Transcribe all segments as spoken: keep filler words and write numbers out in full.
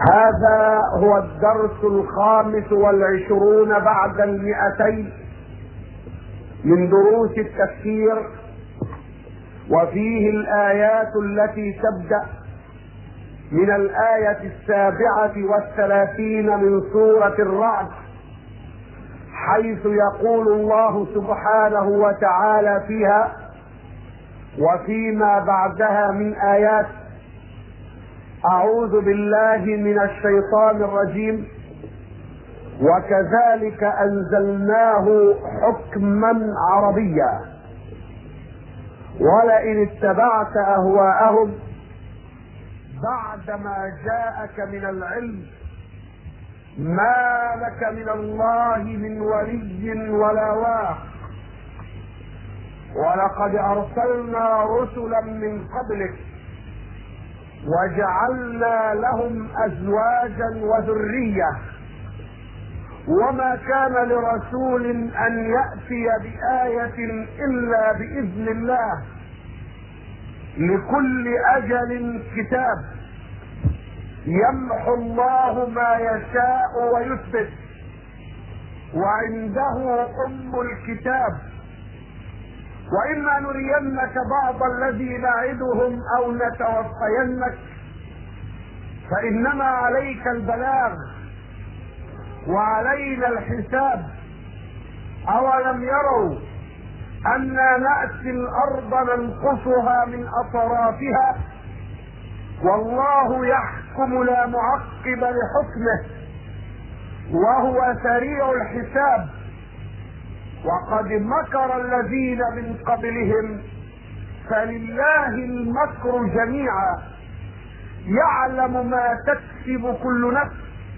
هذا هو الدرس الخامس والعشرون بعد المئتين من دروس التفسير، وفيه الآيات التي تبدأ من الآية السابعة والثلاثين من سورة الرعد، حيث يقول الله سبحانه وتعالى فيها وفيما بعدها من آيات: أعوذ بالله من الشيطان الرجيم، وكذلك أنزلناه حكما عربيا ولئن اتبعت أهواءهم بعدما جاءك من العلم ما لك من الله من ولي ولا واق، ولقد أرسلنا رسلا من قبلك وجعلنا لهم أزواجا وذرية وما كان لرسول أن يأتي بآية إلا بإذن الله، لكل أجل كتاب، يمحو الله ما يشاء ويثبت، وعنده أم الكتاب، وإما نرينك بعض الذي نعدهم أو نتوفينك فإنما عليك البلاغ وعلينا الحساب. أولم يروا أنا نأتي الأرض ننقصها من أطرافها والله يحكم لا معقب لحكمه وهو سريع الحساب. وقد مكر الذين من قبلهم فلله المكر جميعا، يعلم ما تكسب كل نفس،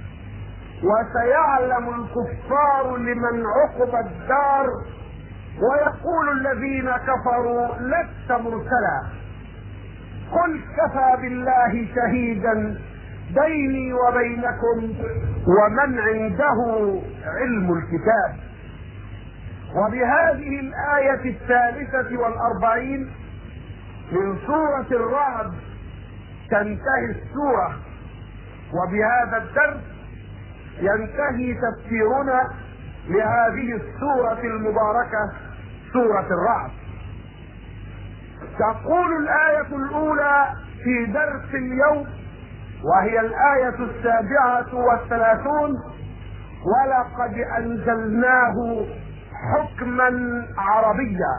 وسيعلم الكفار لمن عقب الدار، ويقول الذين كفروا لست مرسلا، قل كفى بالله شهيدا بيني وبينكم ومن عنده علم الكتاب. وبهذه الآية الثالثة والأربعين من سورة الرعد تنتهي السورة، وبهذا الدرس ينتهي تفسيرنا لهذه السورة المباركة سورة الرعد. تقول الآية الأولى في درس اليوم وهي الآية السابعة والثلاثون: ولقد أنزلناه حكما عربيا،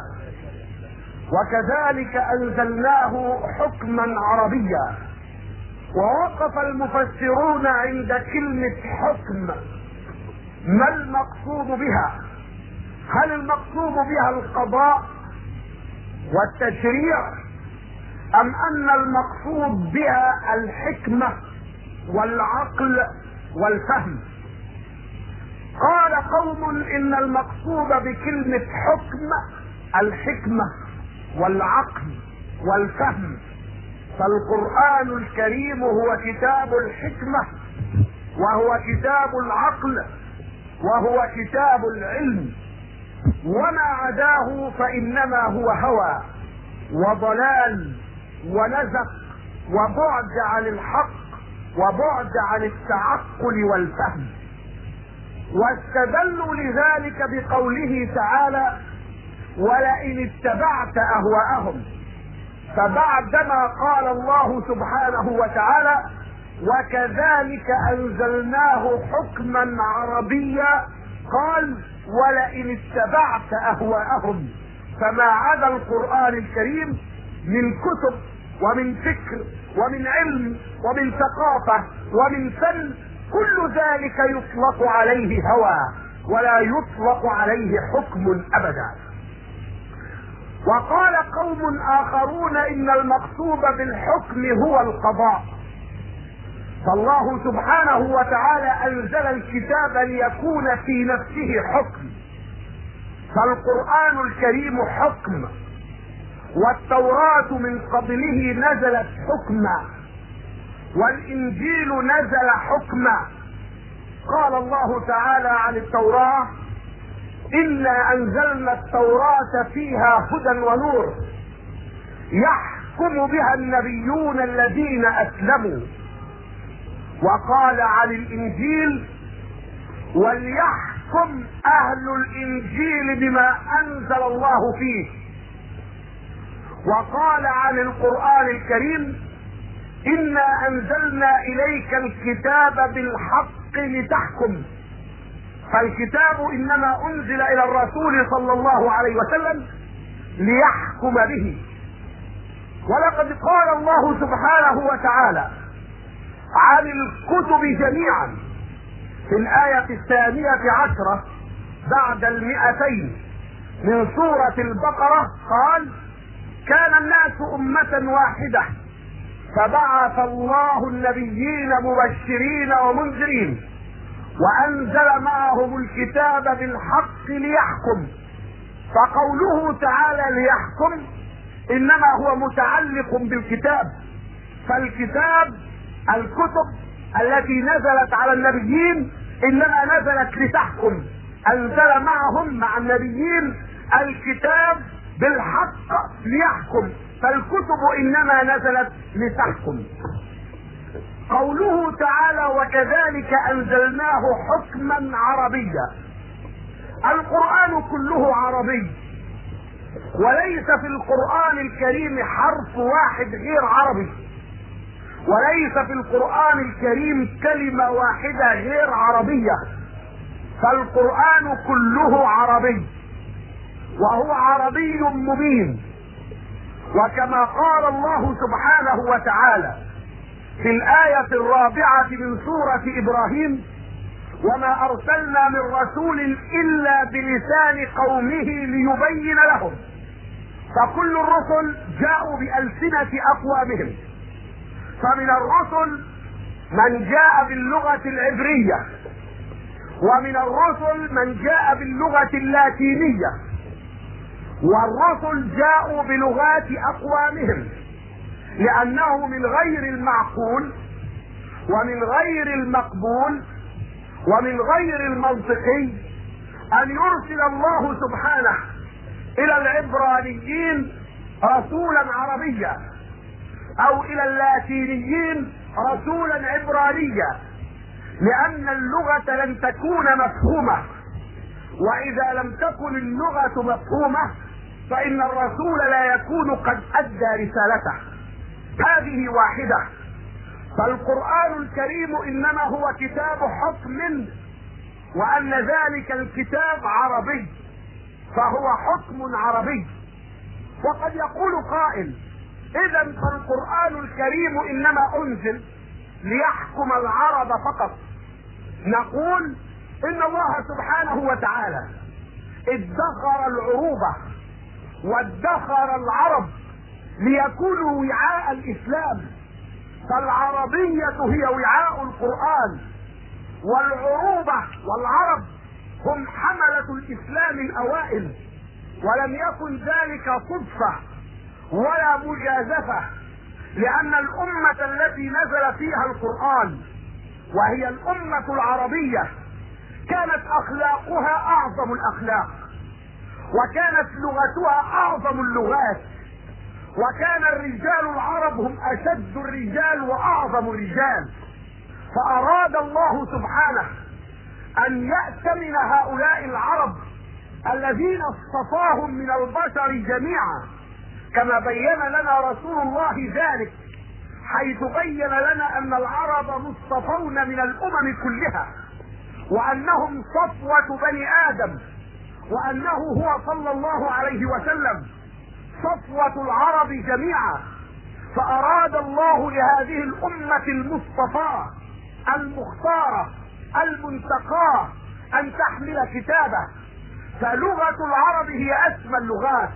وكذلك أنزلناه حكما عربيا. ووقف المفسرون عند كلمة حكم، ما المقصود بها؟ هل المقصود بها القضاء والتشريع، أم أن المقصود بها الحكمة والعقل والفهم؟ قال قوم إن المقصود بكلمة حكم الحكمة والعقل والفهم، فالقرآن الكريم هو كتاب الحكمة وهو كتاب العقل وهو كتاب العلم، وما عداه فإنما هو هوى وضلال ونزق وبعد عن الحق وبعد عن التعقل والفهم. واستدلوا لذلك بقوله تعالى: ولئن اتبعت أهواءهم. فبعدما قال الله سبحانه وتعالى: وكذلك أنزلناه حكما عربيا، قال: ولئن اتبعت أهواءهم. فما عدا القرآن الكريم من كتب ومن فكر ومن علم ومن ثقافة ومن فن، كل ذلك يطلق عليه هوى ولا يطلق عليه حكم أبدا. وقال قوم آخرون إن المقصود بالحكم هو القضاء، فالله سبحانه وتعالى أنزل الكتاب ليكون في نفسه حكم، فالقرآن الكريم حكم، والتوراة من قبله نزلت حكما، والإنجيل نزل حكما. قال الله تعالى عن التوراة: إنا أنزلنا التوراة فيها هدى ونور يحكم بها النبيون الذين أسلموا وقال عن الانجيل: وليحكم اهل الانجيل بما انزل الله فيه. وقال عن القرآن الكريم: انا انزلنا اليك الكتاب بالحق لتحكم. فالكتاب انما انزل الى الرسول صلى الله عليه وسلم ليحكم به. ولقد قال الله سبحانه وتعالى عن الكتب جميعا في الآية الثانية عشرة بعد المئتين من سورة البقرة، قال: كان الناس أمة واحدة فبعث الله النبيين مبشرين ومنذرين وأنزل معهم الكتاب بالحق ليحكم. فقوله تعالى ليحكم إنما هو متعلق بالكتاب، فالكتاب الكتب التي نزلت على النبيين انما نزلت لتحكم. انزل معهم مع النبيين الكتاب بالحق ليحكم، فالكتب انما نزلت لتحكم. قوله تعالى: وكذلك انزلناه حكما عربيا. القرآن كله عربي، وليس في القرآن الكريم حرف واحد غير عربي، وليس في القرآن الكريم كلمة واحدة غير عربية، فالقرآن كله عربي، وهو عربي مبين. وكما قال الله سبحانه وتعالى في الآية الرابعة من سورة إبراهيم: وما أرسلنا من رسول إلا بلسان قومه ليبين لهم. فكل الرسل جاءوا بألسنة أقوامهم، فمن الرسل من جاء باللغة العبرية، ومن الرسل من جاء باللغة اللاتينية، والرسل جاءوا بلغات أقوامهم، لأنه من غير المعقول ومن غير المقبول ومن غير المنطقي أن يرسل الله سبحانه إلى العبرانيين رسولا عربيا، أو إلى اللاتينيين رسولا عبرانيا، لأن اللغة لن تكون مفهومة، وإذا لم تكن اللغة مفهومة فإن الرسول لا يكون قد أدى رسالته. هذه واحدة. فالقرآن الكريم إنما هو كتاب حكم، وأن ذلك الكتاب عربي، فهو حكم عربي. وقد يقول قائل: إذا فالقرآن الكريم إنما أنزل ليحكم العرب فقط. نقول: إن الله سبحانه وتعالى ادخر العروبة وادخر العرب ليكونوا وعاء الإسلام، فالعربية هي وعاء القرآن، والعروبة والعرب هم حملة الإسلام الأوائل، ولم يكن ذلك صدفة ولا مجازفة، لأن الأمة التي نزل فيها القرآن وهي الأمة العربية كانت أخلاقها أعظم الأخلاق، وكانت لغتها أعظم اللغات، وكان الرجال العرب هم أشد الرجال وأعظم الرجال. فأراد الله سبحانه أن يأتمن هؤلاء العرب الذين اصطفاهم من البشر جميعا، كما بين لنا رسول الله ذلك، حيث بين لنا أن العرب مصطفون من الأمم كلها، وأنهم صفوة بني آدم، وأنه هو صلى الله عليه وسلم صفوة العرب جميعا. فأراد الله لهذه الأمة المصطفاة المختارة المنتقاة أن تحمل كتابه. فلغة العرب هي أسمى اللغات،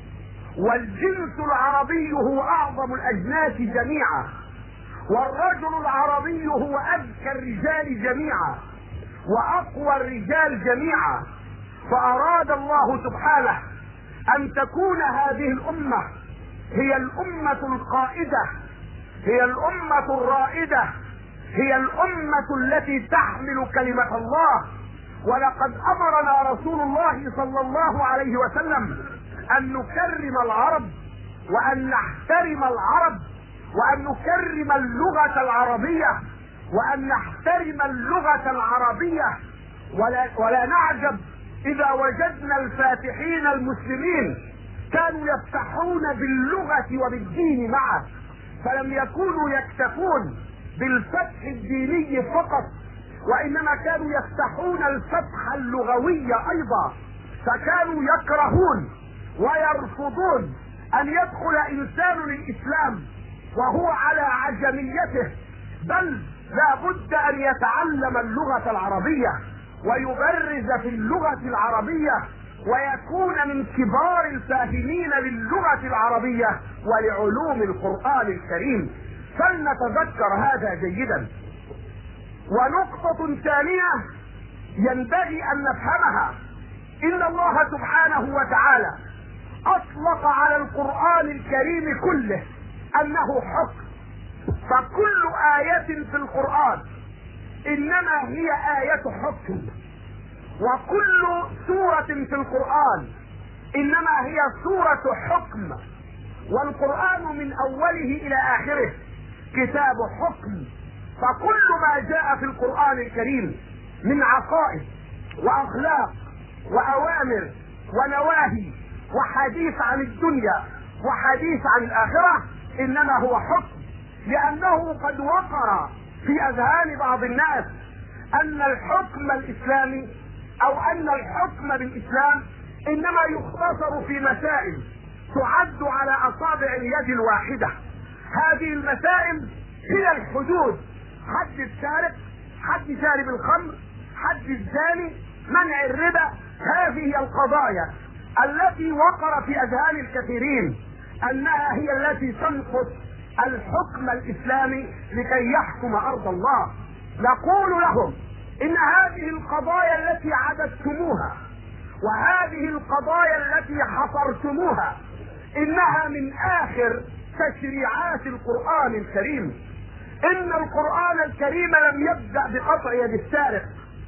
والجنس العربي هو أعظم الأجناس جميعا، والرجل العربي هو أذكى الرجال جميعا وأقوى الرجال جميعا. فأراد الله سبحانه أن تكون هذه الأمة هي الأمة القائدة، هي الأمة الرائدة، هي الأمة التي تحمل كلمة الله. ولقد أمرنا رسول الله صلى الله عليه وسلم أن نكرم العرب، وأن نحترم العرب، وأن نكرم اللغة العربية، وأن نحترم اللغة العربية. ولا, ولا نعجب إذا وجدنا الفاتحين المسلمين كانوا يفتحون باللغة وبالدين معه، فلم يكونوا يكتفون بالفتح الديني فقط، وإنما كانوا يفتحون الفتح اللغوي أيضا. فكانوا يكرهون ويرفضون أن يدخل إنسان الإسلام وهو على عجميته، بل لا بد أن يتعلم اللغة العربية ويبرز في اللغة العربية ويكون من كبار الفاهمين للغة العربية ولعلوم القرآن الكريم. فلنتذكر هذا جيدا. ونقطة ثانية ينبغي أن نفهمها: إن الله سبحانه وتعالى أطلق على القرآن الكريم كله أنه حكم، فكل آية في القرآن إنما هي آية حكم، وكل سورة في القرآن إنما هي سورة حكم. والقرآن من أوله إلى آخره كتاب حكم، فكل ما جاء في القرآن الكريم من عقائد وأخلاق وأوامر ونواهي وحديث عن الدنيا وحديث عن الآخرة إنما هو حكم، لأنه قد وقر في أذهان بعض الناس أن الحكم الإسلامي أو أن الحكم بالإسلام إنما يختصر في مسائل تعد على أصابع اليد الواحدة. هذه المسائل هي الحدود: حد السارق، حد شارب الخمر، حد الزاني، منع الربا. هذه هي القضايا التي وقر في أذهان الكثيرين أنها هي التي تنقص الحكم الإسلامي لكي يحكم أرض الله. نقول لهم إن هذه القضايا التي عددتموها وهذه القضايا التي حصرتموها إنها من آخر تشريعات القرآن الكريم. إن القرآن الكريم لم يبدأ بقطع يد السارق،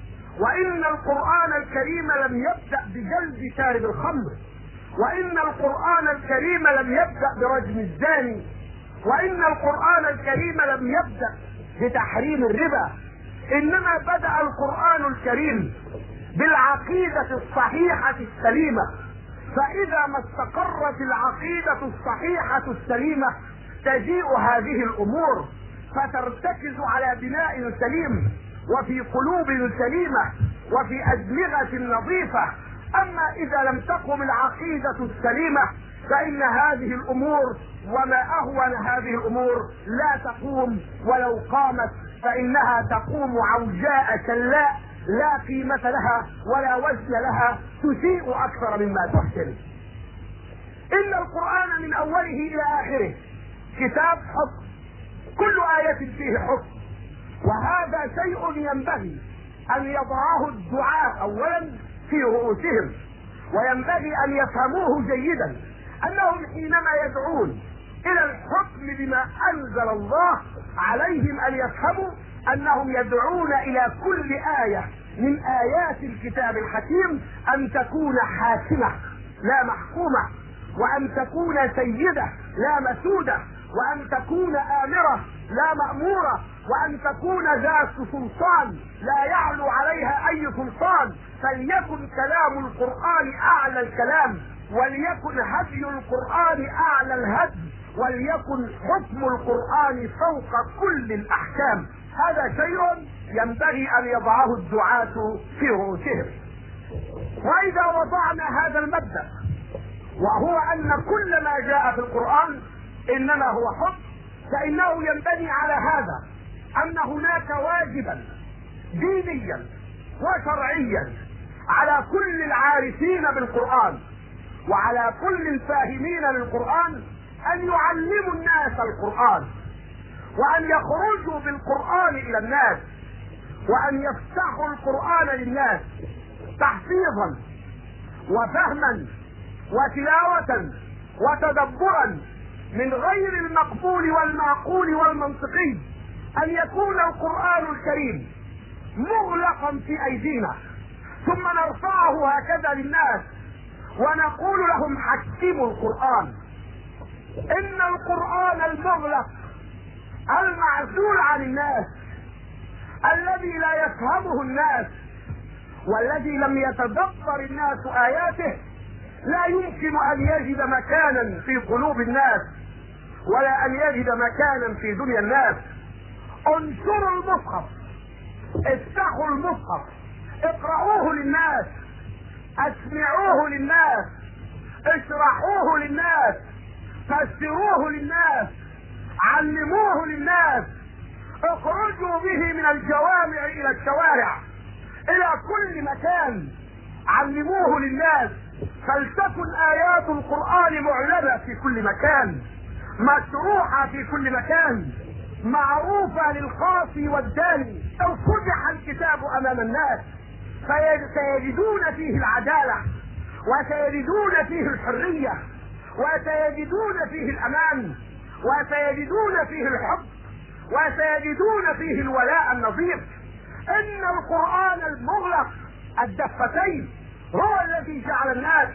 وإن القرآن الكريم لم يبدأ بجلد شارب الخمر، وإن القرآن الكريم لم يبدأ برجم الزاني، وإن القرآن الكريم لم يبدأ بتحريم الربا. إنما بدأ القرآن الكريم بالعقيدة الصحيحة السليمة، فإذا ما استقرت العقيدة الصحيحة السليمة تجيء هذه الأمور فترتكز على بناء سليم وفي قلوب سليمة وفي أدمغة نظيفة. أما إذا لم تقم العقيدة السليمة فإن هذه الأمور وما أهون هذه الأمور لا تقوم، ولو قامت فإنها تقوم عوجاء شلاء لا قيمة لها ولا وزن لها، تسيء أكثر مما تحسن. إن القرآن من أوله إلى آخره كتاب حكم، كل آية فيه حكم، وهذا شيء ينبغي أن يضعه الدعاة أولا في رؤوسهم، وينبغي أن يفهموه جيدا أنهم حينما يدعون إلى الحكم بما أنزل الله عليهم أن يفهموا أنهم يدعون إلى كل آية من آيات الكتاب الحكيم أن تكون حاكمة لا محكومة، وأن تكون سيدة لا مسودة، وأن تكون آمرة لا مأمورة، وأن تكون ذات سلطان لا يعلو عليها أي سلطان. فليكن كلام القرآن أعلى الكلام، وليكن هدي القرآن أعلى الهدي، وليكن حكم القرآن فوق كل الأحكام. هذا شيء ينبغي أن يضعه الدعاة في رؤوسهم. وإذا وضعنا هذا المبدأ وهو أن كل ما جاء في القرآن إنما هو حكم، فإنه ينبني على هذا أن هناك واجبا دينيا وشرعيا على كل العارفين بالقرآن وعلى كل الفاهمين للقرآن أن يعلموا الناس القرآن، وأن يخرجوا بالقرآن إلى الناس، وأن يفتحوا القرآن للناس تحفيظا وفهما وتلاوة وتدبرا من غير المقبول والمعقول والمنطقي. أن يكون القرآن الكريم مغلقا في أيدينا ثم نرفعه هكذا للناس ونقول لهم حكموا القرآن. إن القرآن المغلق المعزول عن الناس الذي لا يفهمه الناس والذي لم يتدبر الناس آياته لا يمكن أن يجد مكانا في قلوب الناس ولا أن يجد مكانا في دنيا الناس. انشروا المصحف، افتحوا المصحف، اقرأوه للناس، اسمعوه للناس، اشرحوه للناس، فسروه للناس، علموه للناس، اخرجوا به من الجوامع الى الشوارع الى كل مكان، علموه للناس. فلتكن ايات القرآن معلنة في كل مكان، مشروحة في كل مكان، معروفة للقاصي والداني. لو فتح الكتاب امام الناس سيجدون فيه العدالة، وسيجدون فيه الحرية، وسيجدون فيه الامان، وسيجدون فيه الحب، وسيجدون فيه الولاء النظيف. ان القرآن المغلق الدفتين هو الذي جعل الناس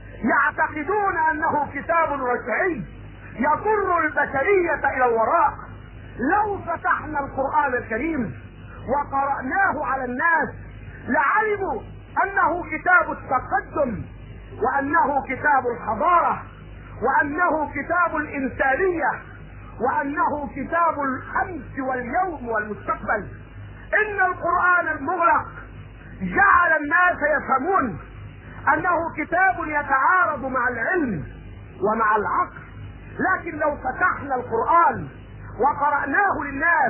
يعتقدون انه كتاب رجعي يضر البشرية الى الوراء. لو فتحنا القرآن الكريم وقرأناه على الناس لعلموا انه كتاب التقدم، وانه كتاب الحضارة، وانه كتاب الانسانية، وانه كتاب الامس واليوم والمستقبل. ان القرآن المغلق جعل الناس يفهمون انه كتاب يتعارض مع العلم ومع العقل. لكن لو فتحنا القرآن وقرأناه للناس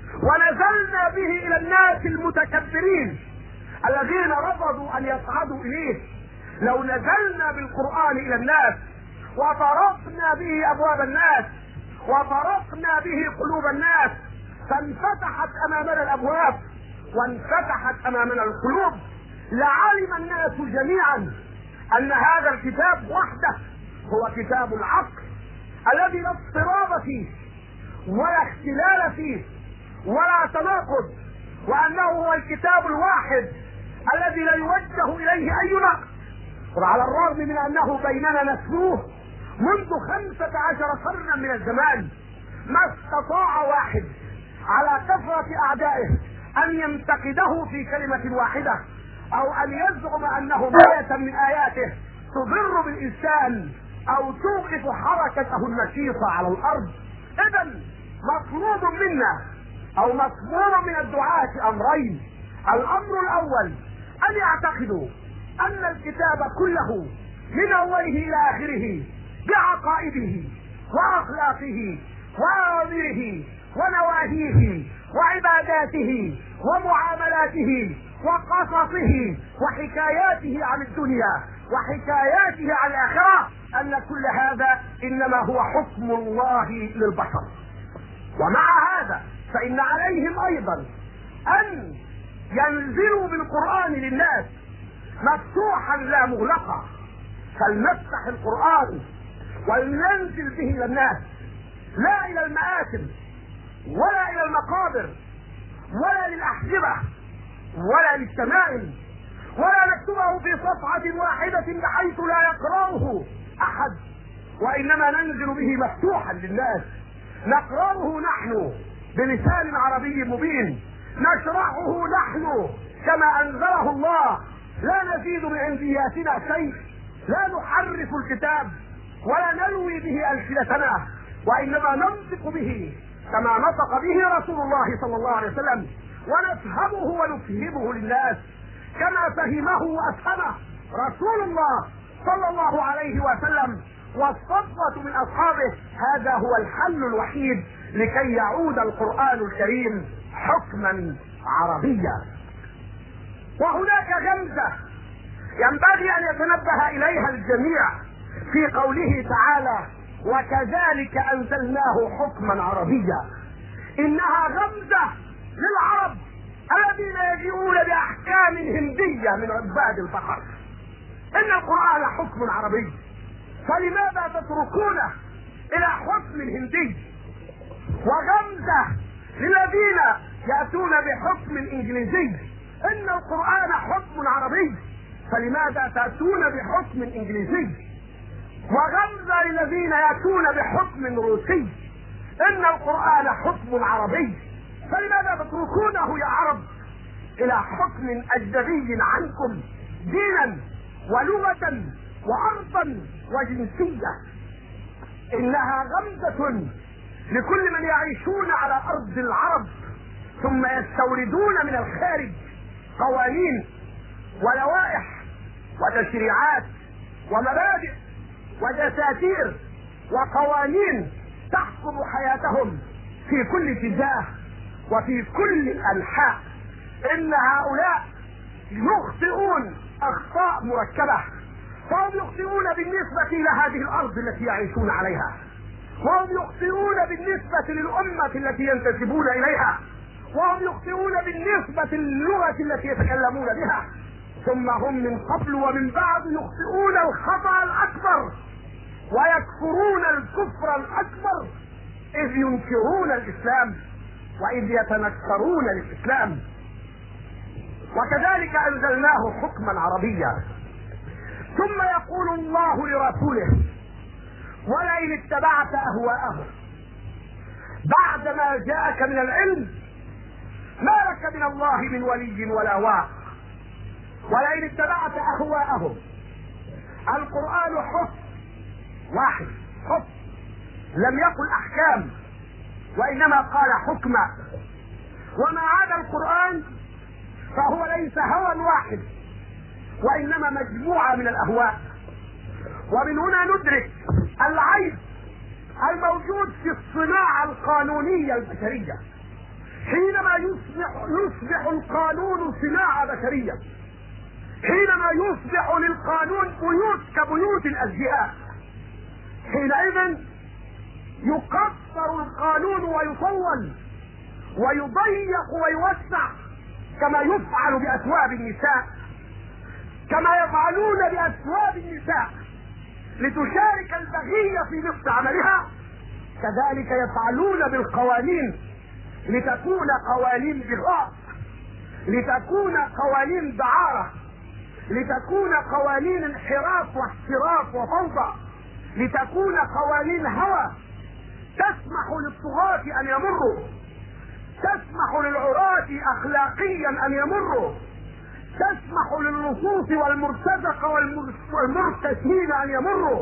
ونزلنا به الى الناس المتكبرين الذين رفضوا ان يصعدوا اليه، لو نزلنا بالقرآن الى الناس وطرقنا به ابواب الناس وطرقنا به قلوب الناس فانفتحت امامنا الابواب وانفتحت امامنا القلوب، لعلم الناس جميعا ان هذا الكتاب وحده هو كتاب العقل الذي لا اضطراب فيه ولا اختلال فيه ولا تناقض، وانه هو الكتاب الواحد الذي لا يوجه اليه اي نقد. وعلى الرغم من انه بيننا نتلوه منذ خمسة عشر قرنا من الزمان، ما استطاع واحد على كثرة اعدائه ان ينتقده في كلمة واحدة او ان يزعم انه آية من اياته تضر بالانسان او توقف حركته النشيطة على الارض. اذا مطلوب منا او مطلوب من الدعاة امرين. الامر الاول ان يعتقدوا ان الكتاب كله من اوله الى اخره بعقائده واخلاقه واوامره ونواهيه وعباداته ومعاملاته وقصصه وحكاياته عن الدنيا وحكاياته عن الاخره، ان كل هذا انما هو حكم الله للبشر. ومع هذا فان عليهم ايضا ان ينزلوا بالقرآن للناس مفتوحا لا مغلقا. فلنفتح القرآن ولننزل به الى الناس، لا الى المآتم ولا الى المقابر ولا للأحزبة ولا للتمائم، ولا نكتبه في صفحة واحدة بحيث لا يقرأه احد، وانما ننزل به مفتوحا للناس، نقرأه نحن بلسان عربي مبين، نشرحه نحن كما انزله الله، لا نزيد بعندياتنا شيء، لا نحرف الكتاب ولا نلوي به ألسنتنا، وانما ننطق به كما نطق به رسول الله صلى الله عليه وسلم، ونفهمه ونفهمه للناس كما فهمه وافهمه رسول الله صلى الله عليه وسلم والصفوة من اصحابه. هذا هو الحل الوحيد لكي يعود القرآن الكريم حكما عربيا. وهناك غمزة ينبغي ان يتنبه اليها الجميع في قوله تعالى وكذلك انزلناه حكما عربيا. انها غمزة للعرب الذين يجيئون باحكام هندية من عباد البقر. ان القرآن حكم عربي، فلماذا تتركونه الى حكم هندي؟ وغمزة للذين يأتون بحكم انجليزي. ان القرآن حكم عربي، فلماذا تأتون بحكم انجليزي؟ وغمزة للذين يأتون بحكم روسي. ان القرآن حكم عربي، فلماذا تتركونه يا عرب الى حكم اجنبي عنكم دينا ولغة وارضا وجنسية؟ انها غمزة لكل من يعيشون على ارض العرب ثم يستوردون من الخارج قوانين ولوائح وتشريعات ومبادئ ودساتير وقوانين تحكم حياتهم في كل اتجاه وفي كل الانحاء. ان هؤلاء يخطئون اخطاء مركبة، فهم يخطئون بالنسبة الى هذه الارض التي يعيشون عليها، وهم يخطئون بالنسبة للامة التي ينتسبون اليها، وهم يخطئون بالنسبة للغة التي يتكلمون بها، ثم هم من قبل ومن بعد يخطئون الخطأ الاكبر ويكفرون الكفر الاكبر اذ ينكرون الاسلام واذ يتنكرون للاسلام. وكذلك انزلناه حكما عربيا. ثم يقول الله لرسوله: ولئن اتبعت اهواءهم بعد ما جاءك من العلم ما لك من الله من ولي ولا واق. ولئن اتبعت اهواءهم، القرآن حكم واحد، حكم، لم يقل احكام وانما قال حكما. وما عدا القرآن فهو ليس هوى واحد وانما مجموعة من الاهواء. ومن هنا ندرك العيب الموجود في الصناعة القانونية البشرية. حينما يصبح يصبح القانون صناعة بشرية، حينما يصبح للقانون بيوت كبيوت الازياء، حينئذ يقصر القانون ويطول ويضيق ويوسع كما يفعل بأثواب النساء، كما يفعلون بأثواب النساء لتشارك البغية في نصف عملها، كذلك يفعلون بالقوانين لتكون قوانين بغاء، لتكون قوانين دعارة، لتكون قوانين انحراف واحتراف وفوضى، لتكون قوانين هوى تسمح للطغاة ان يمروا، تسمح للعراة اخلاقيا ان يمروا، تسمح للنصوص والمرتزقة والمرتسين ان يمروا،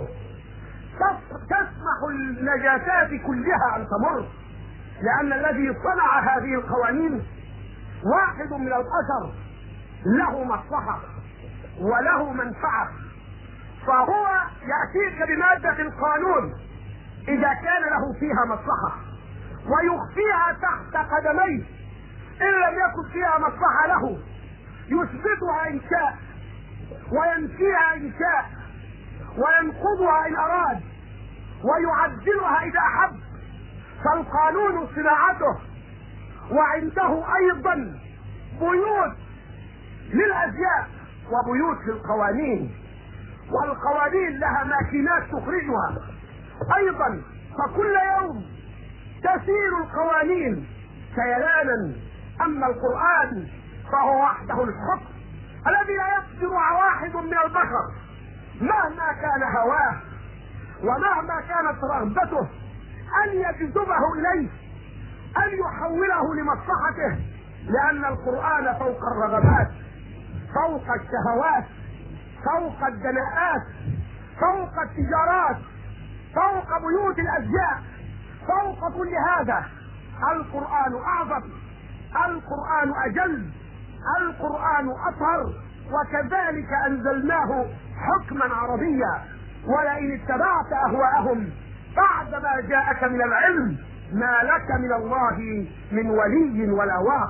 تسمح للنجاسات كلها ان تمر، لان الذي صنع هذه القوانين واحد من البشر له مصلحة وله منفعة، فهو يأتيك بمادة القانون اذا كان له فيها مصلحة ويخفيها تحت قدميه ان لم يكن فيها مصلحة له، يثبتها ان شاء وينفيها ان شاء وينقضها ان اراد ويعدلها اذا احب. فالقانون صناعته، وعنده ايضا بيوت للازياء وبيوت للقوانين، والقوانين لها ماكينات تخرجها ايضا، فكل يوم تسير القوانين سيلانا. اما القرآن فهو وحده الحكم الذي لا يقدر واحد من البشر مهما كان هواه ومهما كانت رغبته ان يجذبه اليه، ان يحوله لمصلحته، لان القرآن فوق الرغبات، فوق الشهوات، فوق الدناءات، فوق التجارات، فوق بيوت الازياء، فوق كل هذا القرآن اعظم، القرآن اجل، القرآن اطهر. وكذلك انزلناه حكما عربيا. ولئن اتبعت اهواءهم بعد ما جاءك من العلم ما لك من الله من ولي ولا واق.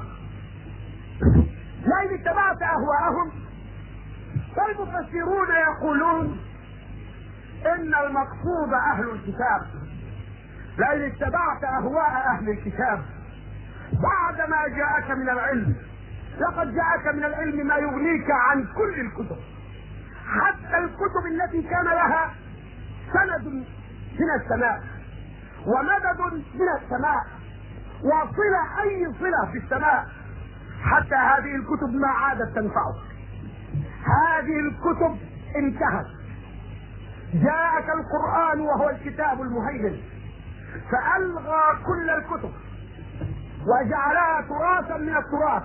لئن اتبعت اهواءهم، فالمفسرون يقولون ان المقصود اهل الكتاب. لئن اتبعت اهواء اهل الكتاب بعد ما جاءك من العلم، لقد جاءك من العلم ما يغنيك عن كل الكتب، حتى الكتب التي كان لها سند من السماء ومدد من السماء وصلة اي صلة في السماء، حتى هذه الكتب ما عادت تنفعك. هذه الكتب انتهت. جاءك القرآن وهو الكتاب المهيمن فألغى كل الكتب وجعلها تراثا من التراث،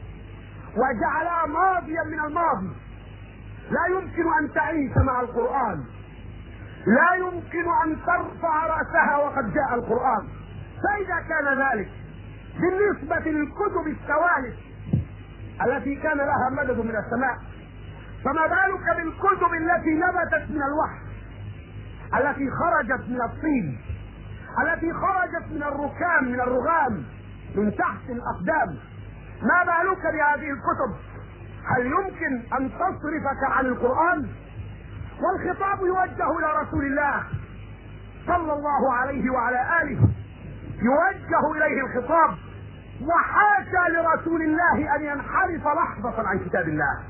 وجعلها ماضيا من الماضي. لا يمكن ان تعيش مع القرآن، لا يمكن ان ترفع رأسها وقد جاء القرآن. فاذا كان ذلك بالنسبة للكتب الثوالث التي كان لها مدد من السماء، فما بالك بالكتب التي نبتت من الوحي، التي خرجت من الطين، التي خرجت من الركام، من الرغام، من تحت الأقدام. ما بالك بهذه الكتب؟ هل يمكن أن تصرفك عن القرآن؟ والخطاب يوجه إلى رسول الله صلى الله عليه وعلى آله، يوجه إليه الخطاب، وحاشا لرسول الله أن ينحرف لحظة عن كتاب الله،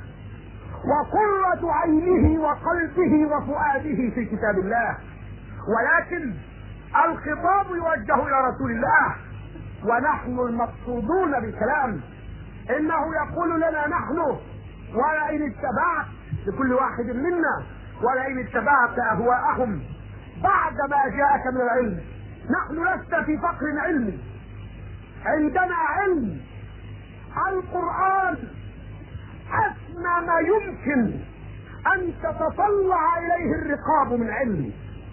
وقرة عينه وقلبه وفؤاده في كتاب الله. ولكن الخطاب يوجه إلى رسول الله، ونحن المقصودون بالكلام. إنه يقول لنا نحن: ولئن اتبعت، لكل واحد منا، ولئن اتبعت أهواءهم بعد ما جاءك من العلم. نحن لست في فقر علمي، عندنا علم. القرآن أسمى ما يمكن أن تتطلع إليه الرقاب من علم.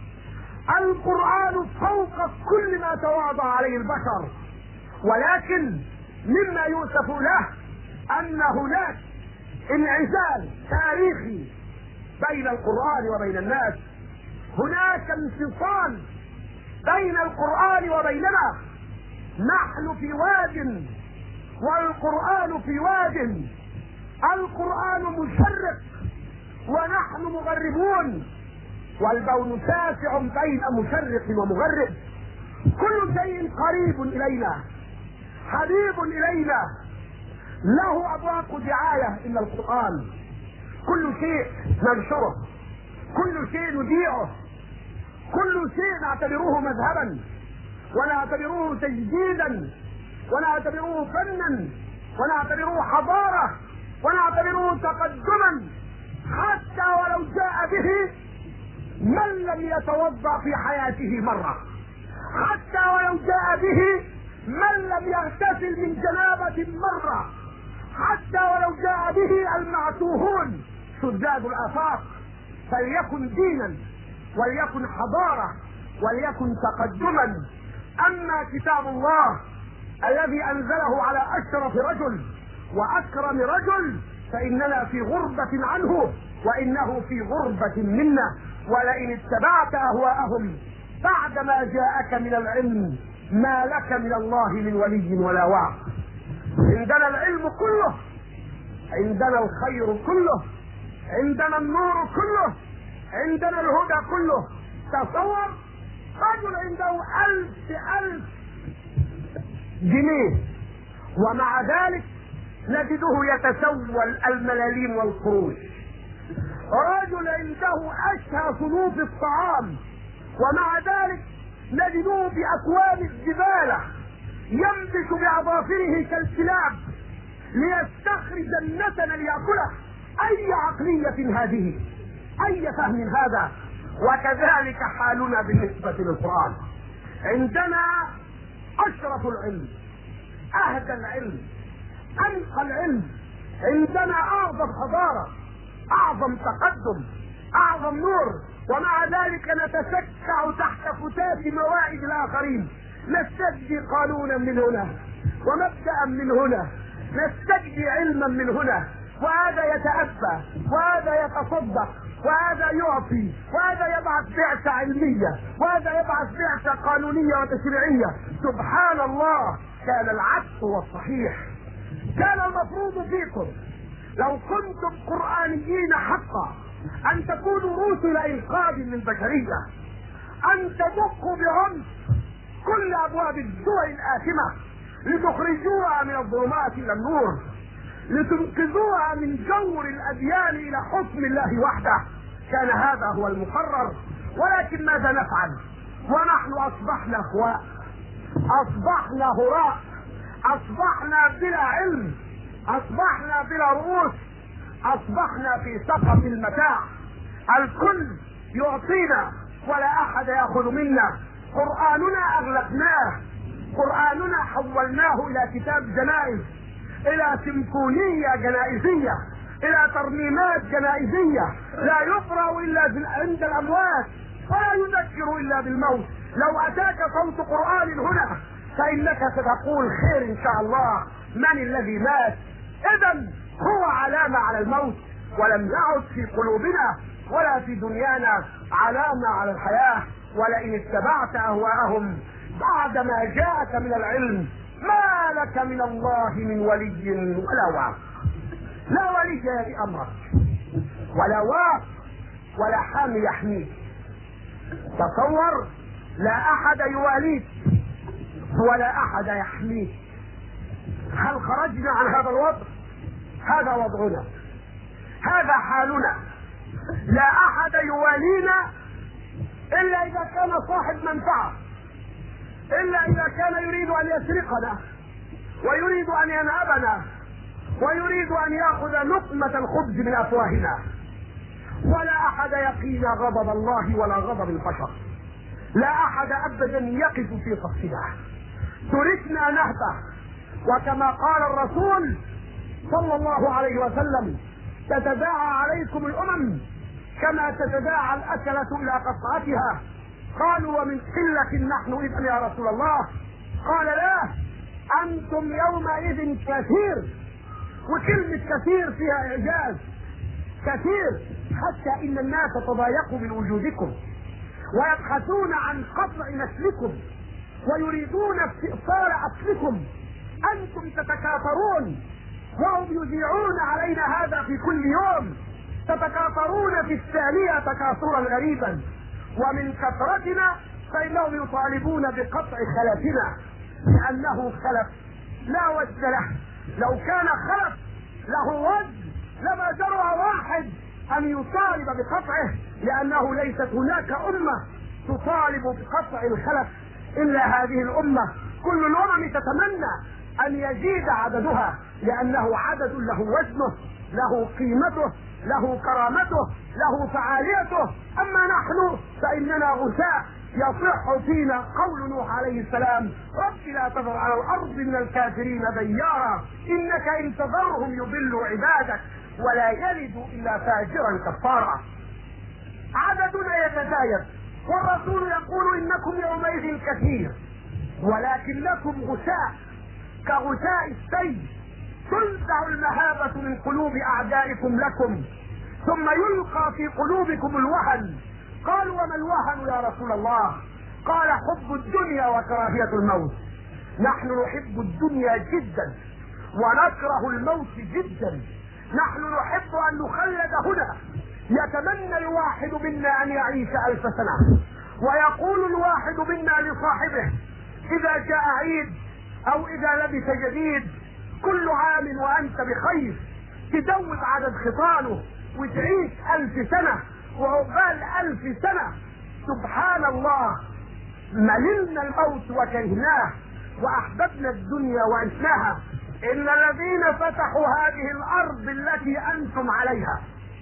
القرآن فوق كل ما تواضع عليه البشر. ولكن مما يوصف له أن هناك انعزال تاريخي بين القرآن وبين الناس، هناك انفصال بين القرآن وبيننا. نحن في واد والقرآن في واد. القرآن مشرق ونحن مغربون، والبون شاسع بين مشرق ومغرب. كل شيء قريب إلينا، حبيب إلينا، له أبواق دعاية إلا القرآن. كل شيء ننشره، كل شيء نذيعه، كل شيء نعتبره مذهبا، ونعتبره تجديدا، ونعتبره فنا، ونعتبره حضارة، ونعتبره تقدما، حتى ولو جاء به من لم يتوضأ في حياته مرة، حتى ولو جاء به من لم يغتسل من جنابة مرة، حتى ولو جاء به المعتوهون سداد الآفاق. فليكن دينا، وليكن حضارة، وليكن تقدما. أما كتاب الله الذي أنزله على أشرف رجل وأكرم رجل فإننا في غربة عنه، وإنه في غربة منا. ولئن اتبعت أهواءهم بعد ما جاءك من العلم ما لك من الله من ولي ولا واق. عندنا العلم كله، عندنا الخير كله، عندنا النور كله، عندنا الهدى كله. تصور رجل عنده ألف ألف جنيه، ومع ذلك نجده يتسول الملاليم والقروش. رجل عنده أشهى صنوف الطعام، ومع ذلك نجده بأكواب الزبالة ينبش بأظافره كالكلاب ليستخرج النتن ليأكله. أي عقلية هذه؟ أي فهم هذا؟ وكذلك حالنا بالنسبة للقرآن. عندنا أشرف العلم، أهدى العلم، أنقى العلم، عندنا أعظم حضارة، أعظم تقدم، أعظم نور، ومع ذلك نتسكع تحت فتات موائد الآخرين. نستجدي قانونا من هنا، ومبدأ من هنا، نستجدي علما من هنا، وهذا يتأبى، وهذا يتصدق، وهذا يعطي، وهذا يبعث بعثة علمية، وهذا يبعث بعثة قانونية وتشريعية. سبحان الله، كان العكس والصحيح. كان المفروض فيكم لو كنتم قرآنيين حقا أن تكونوا رسل إنقاذ للبشرية، أن تدقوا بعنف كل أبواب الدول الآثمة لتخرجوها من الظلمات إلى النور، لتنقذوها من جور الأديان إلى حكم الله وحده. كان هذا هو المقرر. ولكن ماذا نفعل ونحن أصبحنا أخواء، أصبحنا هراء، أصبحنا بلا علم، أصبحنا بلا رؤوس، أصبحنا في سقف المتاع. الكل يعطينا ولا أحد يأخذ منا. قرآننا أغلقناه، قرآننا حولناه الى كتاب جنائز، الى سيمفونية جنائزية، الى ترنيمات جنائزية لا يقرأ الا عند الاموات ولا يذكر الا بالموت. لو اتاك صوت قرآن هنا فانك ستقول خير ان شاء الله، من الذي مات؟ اذا هو علامة على الموت، ولم يعد في قلوبنا ولا في دنيانا علامة على الحياة. ولئن اتبعت اهواءهم بعدما جاءك من العلم ما لك من الله من ولي ولا واق. لا ولي لامرك ولا واق ولا حامي يحميك. تصور، لا احد يواليك ولا احد يحميك. هل خرجنا عن هذا الوضع؟ هذا وضعنا، هذا حالنا. لا احد يوالينا الا اذا كان صاحب منفعة، الا اذا كان يريد ان يسرقنا ويريد ان ينهبنا ويريد ان ياخذ لقمة الخبز من افواهنا. ولا احد يقينا غضب الله ولا غضب البشر. لا احد ابدا يقف في صفنا. تركنا نهبة، وكما قال الرسول صلى الله عليه وسلم: تتداعى عليكم الامم كما تتداعى الاكلة الى قطعتها. قالوا: ومن قلة نحن اذا يا رسول الله؟ قال: لا، انتم يومئذ كثير. وكلمة كثير فيها اعجاز، كثير حتى ان الناس تضايقوا من وجودكم ويبحثون عن قطع نسلكم ويريدون استئصال اصلكم. انتم تتكاثرون وهم يذيعون علينا هذا في كل يوم. تتكاثرون في الثانية تكاثرا غريبا، ومن كثرتنا فإنهم يطالبون بقطع خلفنا لأنه خلف لا وجه له. لو كان خلف له وجه لما جرى واحد أن يطالب بقطعه، لأنه ليست هناك أمة تطالب بقطع الخلف إلا هذه الأمة. كل الأمم تتمنى أن يزيد عددها لأنه عدد له وزنه، له قيمته، له كرامته، له فعاليته. أما نحن فإننا غثاء. يصح فينا قول نوح عليه السلام: رب لا تذر على الأرض من الكافرين ديارا إنك إن تذرهم يضلوا عبادك ولا يلدوا إلا فاجرا كفارا. عددنا يتزايد، والرسول يقول: إنكم يومئذ كثير ولكنكم غثاء كغثاء السيل، تنزع المهابة من قلوب أعدائكم لكم ثم يلقى في قلوبكم الوهن. قالوا: وما الوهن يا رسول الله؟ قال: حب الدنيا وكراهية الموت. نحن نحب الدنيا جدا ونكره الموت جدا. نحن نحب أن نخلد هنا. يتمنى الواحد منا أن يعيش ألف سنة، ويقول الواحد منا لصاحبه إذا جاء عيد أو إذا لبس جديد: كل عام وأنت بخير. تزود عدد خصاله وتعيش ألف سنة وعقبال ألف سنة. سبحان الله، مللنا الموت وكرهناه وأحببنا الدنيا وعشناها. إن الذين فتحوا هذه الأرض التي أنتم عليها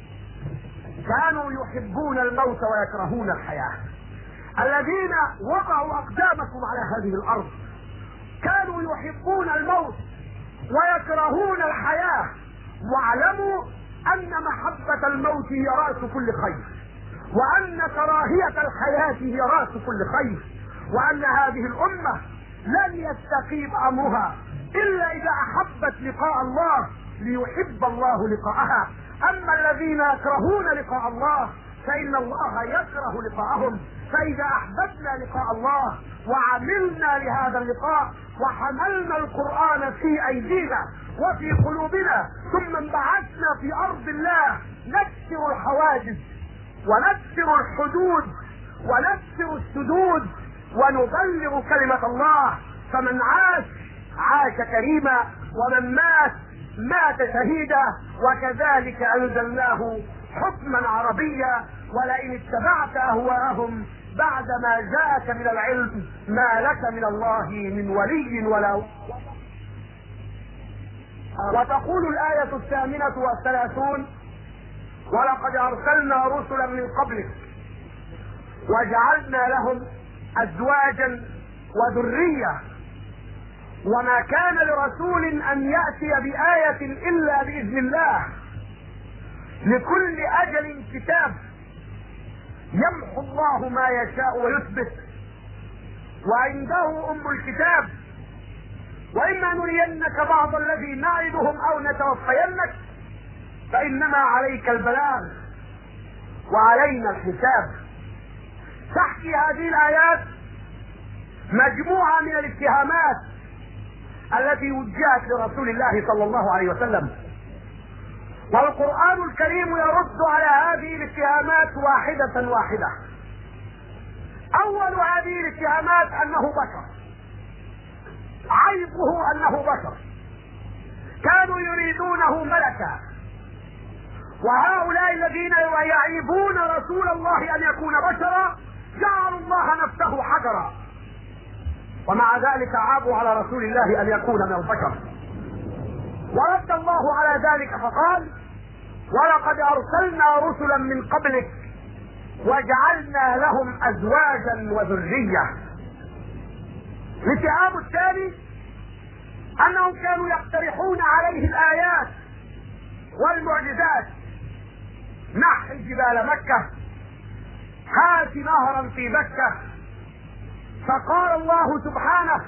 كانوا يحبون الموت ويكرهون الحياة. الذين وضعوا أقدامكم على هذه الأرض كانوا يحبون الموت ويكرهون الحياة. واعلموا أن محبة الموت هي رأس كل خير، وأن كراهية الحياة هي رأس كل خير، وأن هذه الأمة لن يستقيم أمرها إلا إذا أحبت لقاء الله ليحب الله لقاءها. أما الذين يكرهون لقاء الله فإن الله يكره لقاءهم. فإذا أحببنا لقاء الله وعملنا لهذا اللقاء وحملنا القرآن في أيدينا وفي قلوبنا ثم انبعثنا في أرض الله نكسر الحواجز ونكسر الحدود ونكسر السدود ونبلغ كلمة الله. فمن عاش عاش كريما، ومن مات مات شهيدا. وكذلك أنزلناه حكما عربيا. ولئن اتبعت أهواءهم بعدما جاءك من العلم ما لك من الله من ولي ولا. وتقول الآية الثامنة والثلاثون: ولقد أرسلنا رسلا من قبلك وجعلنا لهم أزواجا وذرية وما كان لرسول ان يأتي بآية الا بإذن الله. لكل اجل كتاب، يمحو الله ما يشاء ويثبت، وعنده ام الكتاب. واما نرينك بعض الذي نعدهم او نتوفينك فانما عليك البلاغ وعلينا الحساب. تحكي هذه الايات مجموعة من الاتهامات التي وجهت لرسول الله صلى الله عليه وسلم، والقرآن الكريم يرد على هذه الاتهامات واحدة واحدة. اول هذه الاتهامات انه بشر، عيبه انه بشر، كانوا يريدونه ملكا، وهؤلاء الذين يعيبون رسول الله ان يكون بشرا جعلوا الله نفسه حجرا، ومع ذلك عابوا على رسول الله ان يكون من البشر. ورد الله على ذلك فقال: ولقد ارسلنا رسلا من قبلك وجعلنا لهم ازواجا وذرية. الاتهام الثاني انهم كانوا يقترحون عليه الايات والمعجزات: نحي جبال مكة، هات نهرا في مكة. فقال الله سبحانه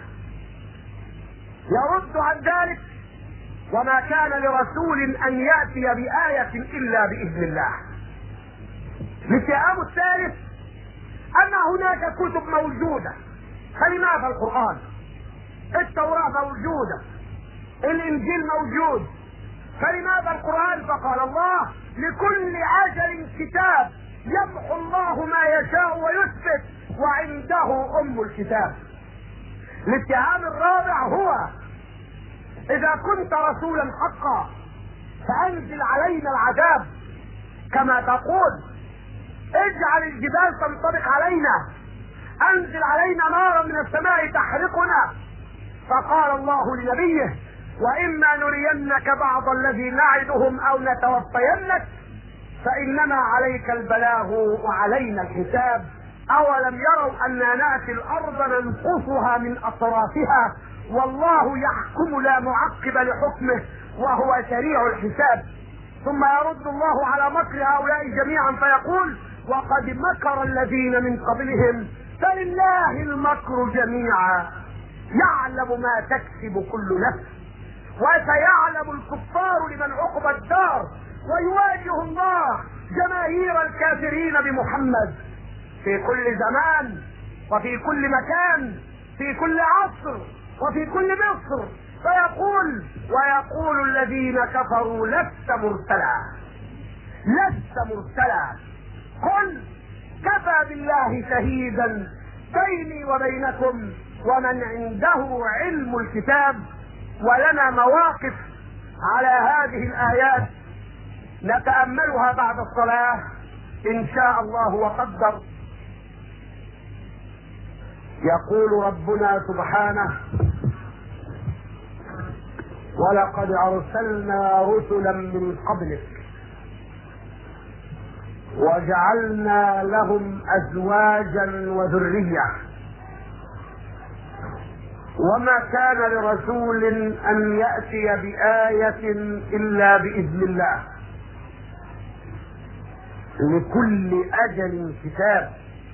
يرد عن ذلك: وما كان لرسول ان يأتي بآية الا بإذن الله. الاتهام الثالث ان هناك كتب موجودة، فلماذا القرآن؟ التوراة موجودة، الانجيل موجود، فلماذا القرآن؟ فقال الله: لكل اجل كتاب، يمحو الله ما يشاء ويثبت، وعنده ام الكتاب. الاتهام الرابع هو: اذا كنت رسولا حقا فانزل علينا العذاب كما تقول، اجعل الجبال تنطبق علينا، انزل علينا نارا من السماء تحرقنا. فقال الله لنبيه: واما نرينك بعض الذي نعدهم او نتوفينك فانما عليك البلاغ وعلينا الحساب. اولم يروا انا ناتي الارض ننقصها من اطرافها والله يحكم لا معقب لحكمه وهو سريع الحساب. ثم يرد الله على مكر هؤلاء جميعا فيقول: وقد مكر الذين من قبلهم فلله المكر جميعا يعلم ما تكسب كل نفس وسيعلم الكفار لمن عقبى الدار ويواجه الله جماهير الكافرين بمحمد في كل زمان وفي كل مكان في كل عصر وفي كل مصر. فيقول ويقول الذين كفروا: لست مرسلا لست مرسلا. قل كفى بالله شهيدا بيني وبينكم ومن عنده علم الكتاب. ولنا مواقف على هذه الآيات نتأملها بعد الصلاة إن شاء الله وقدر. يقول ربنا سبحانه: ولقد أرسلنا رسلا من قبلك وجعلنا لهم أزواجا وذرية وما كان لرسول أن يأتي بآية إلا بإذن الله. لكل أجل كتاب.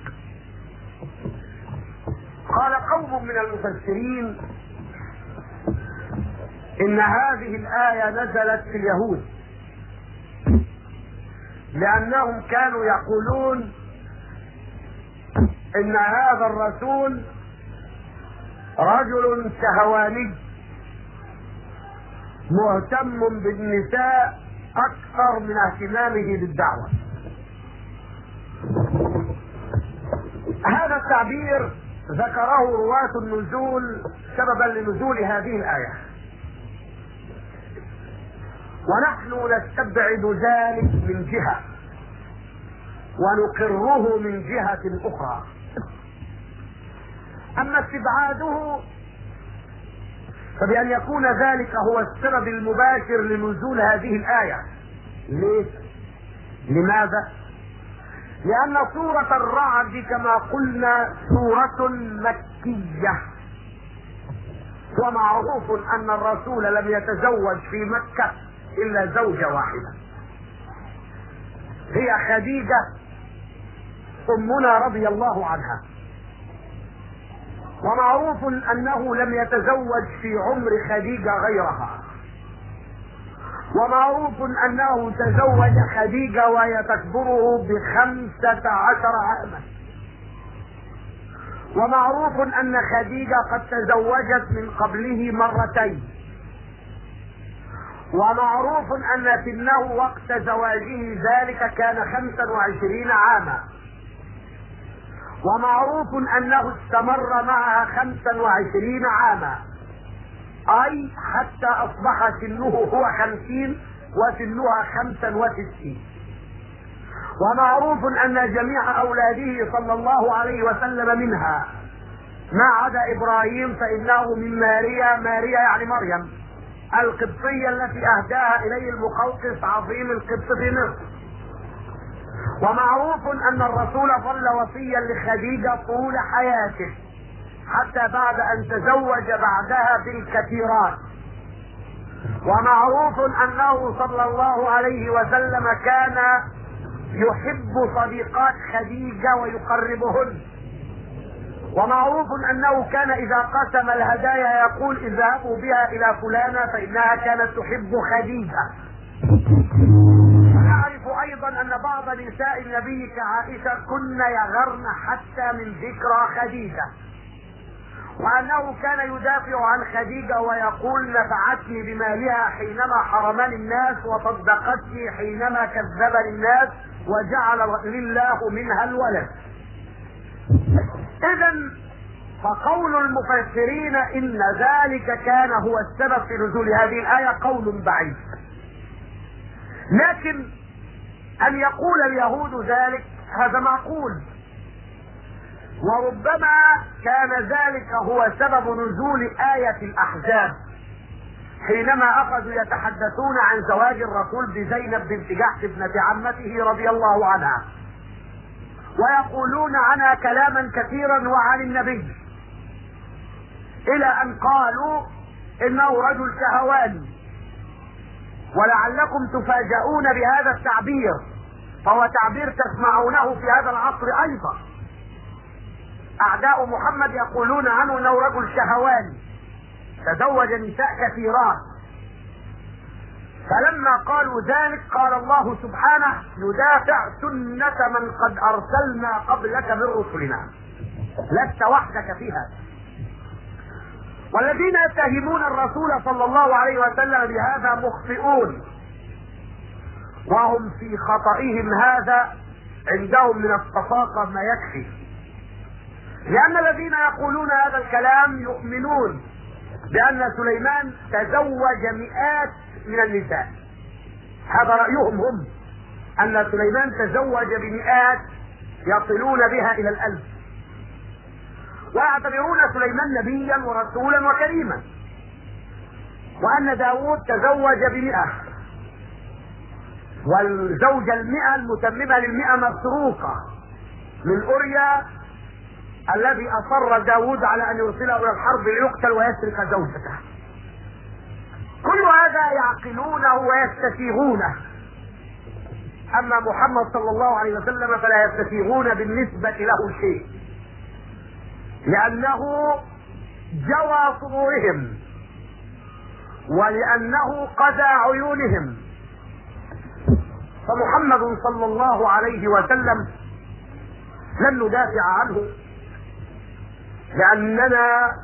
قال قوم من المفسرين إن هذه الآية نزلت في اليهود لأنهم كانوا يقولون إن هذا الرسول رجل شهواني مهتم بالنساء أكثر من اهتمامه بالدعوة. هذا التعبير ذكره رواة النزول سببا لنزول هذه الآية، ونحن نستبعد ذلك من جهة ونقره من جهة أخرى. أما استبعاده فبأن يكون ذلك هو السبب المباشر لنزول هذه الآية. ليه؟ لماذا؟ لأن سورة الرعد كما قلنا سورة مكية، ومعروف ان الرسول لم يتزوج في مكة الا زوجة واحدة، هي خديجة امنا رضي الله عنها. ومعروف انه لم يتزوج في عمر خديجة غيرها. ومعروف انه تزوج خديجة وهي تكبره بخمسة عشر عاما. ومعروف ان خديجة قد تزوجت من قبله مرتين. ومعروف ان سنه وقت زواجه ذلك كان خمسا وعشرين عاما. ومعروف انه استمر معها خمسا وعشرين عاما، اي حتى اصبح سنه هو خمسين وسنها خمسا وستين. ومعروف ان جميع اولاده صلى الله عليه وسلم منها ما عدا ابراهيم فانه من ماريا، ماريا يعني مريم القبطية التي اهداها اليه المقوقس عظيم القبط في مصر. ومعروف ان الرسول ظل وصيا لخديجة طول حياته حتى بعد ان تزوج بعدها بالكثيرات. ومعروف انه صلى الله عليه وسلم كان يحب صديقات خديجة ويقربهن. ومعروف انه كان اذا قسم الهدايا يقول اذهبوا بها الى فلانة فانها كانت تحب خديجة. ونعرف ايضا ان بعض نساء النبي كعائشة كن يغرن حتى من ذكرى خديجة، وانه كان يدافع عن خديجة ويقول نفعتني بمالها حينما حرمني الناس وصدقتني حينما كذبني الناس وجعل لله منها الولد. اذا فقول المفسرين ان ذلك كان هو السبب في نزول هذه الآية قول بعيد، لكن ان يقول اليهود ذلك هذا معقول. وربما كان ذلك هو سبب نزول آية الأحزاب حينما أخذوا يتحدثون عن زواج الرسول بزينب بنت جحش ابنة عمته رضي الله عنها، ويقولون عنها كلاما كثيرا وعن النبي، إلى أن قالوا إنه رجل شهواني. ولعلكم تفاجؤون بهذا التعبير، فهو تعبير تسمعونه في هذا العصر أيضا. أعداء محمد يقولون عنه أنه رجل شهواني تزوج نساء كثيرات. فلما قالوا ذلك قال الله سبحانه ندافع سنة من قد أرسلنا قبلك من رسلنا، لست وحدك في هذا. والذين يتهمون الرسول صلى الله عليه وسلم بهذا مخطئون، وهم في خطئهم هذا عندهم من الصفاقة ما يكفي، لأن الذين يقولون هذا الكلام يؤمنون بأن سليمان تزوج مئات من النساء. هذا رأيهم هم، أن سليمان تزوج بمئات يصلون بها إلى الألف، ويعتبرون سليمان نبيا ورسولا وكريما. وأن داود تزوج بمئة، والزوجة المئة المتممة للمئة مسروقة من أوريا الذي أصر داود على أن يرسله إلى الحرب ليقتل ويسرق زوجته. كل هذا يعقلونه ويستسيغونه. أما محمد صلى الله عليه وسلم فلا يستسيغون بالنسبة له شيء، لأنه جوى صدورهم ولأنه قذى عيونهم. فمحمد صلى الله عليه وسلم لن ندافع عنه، لأننا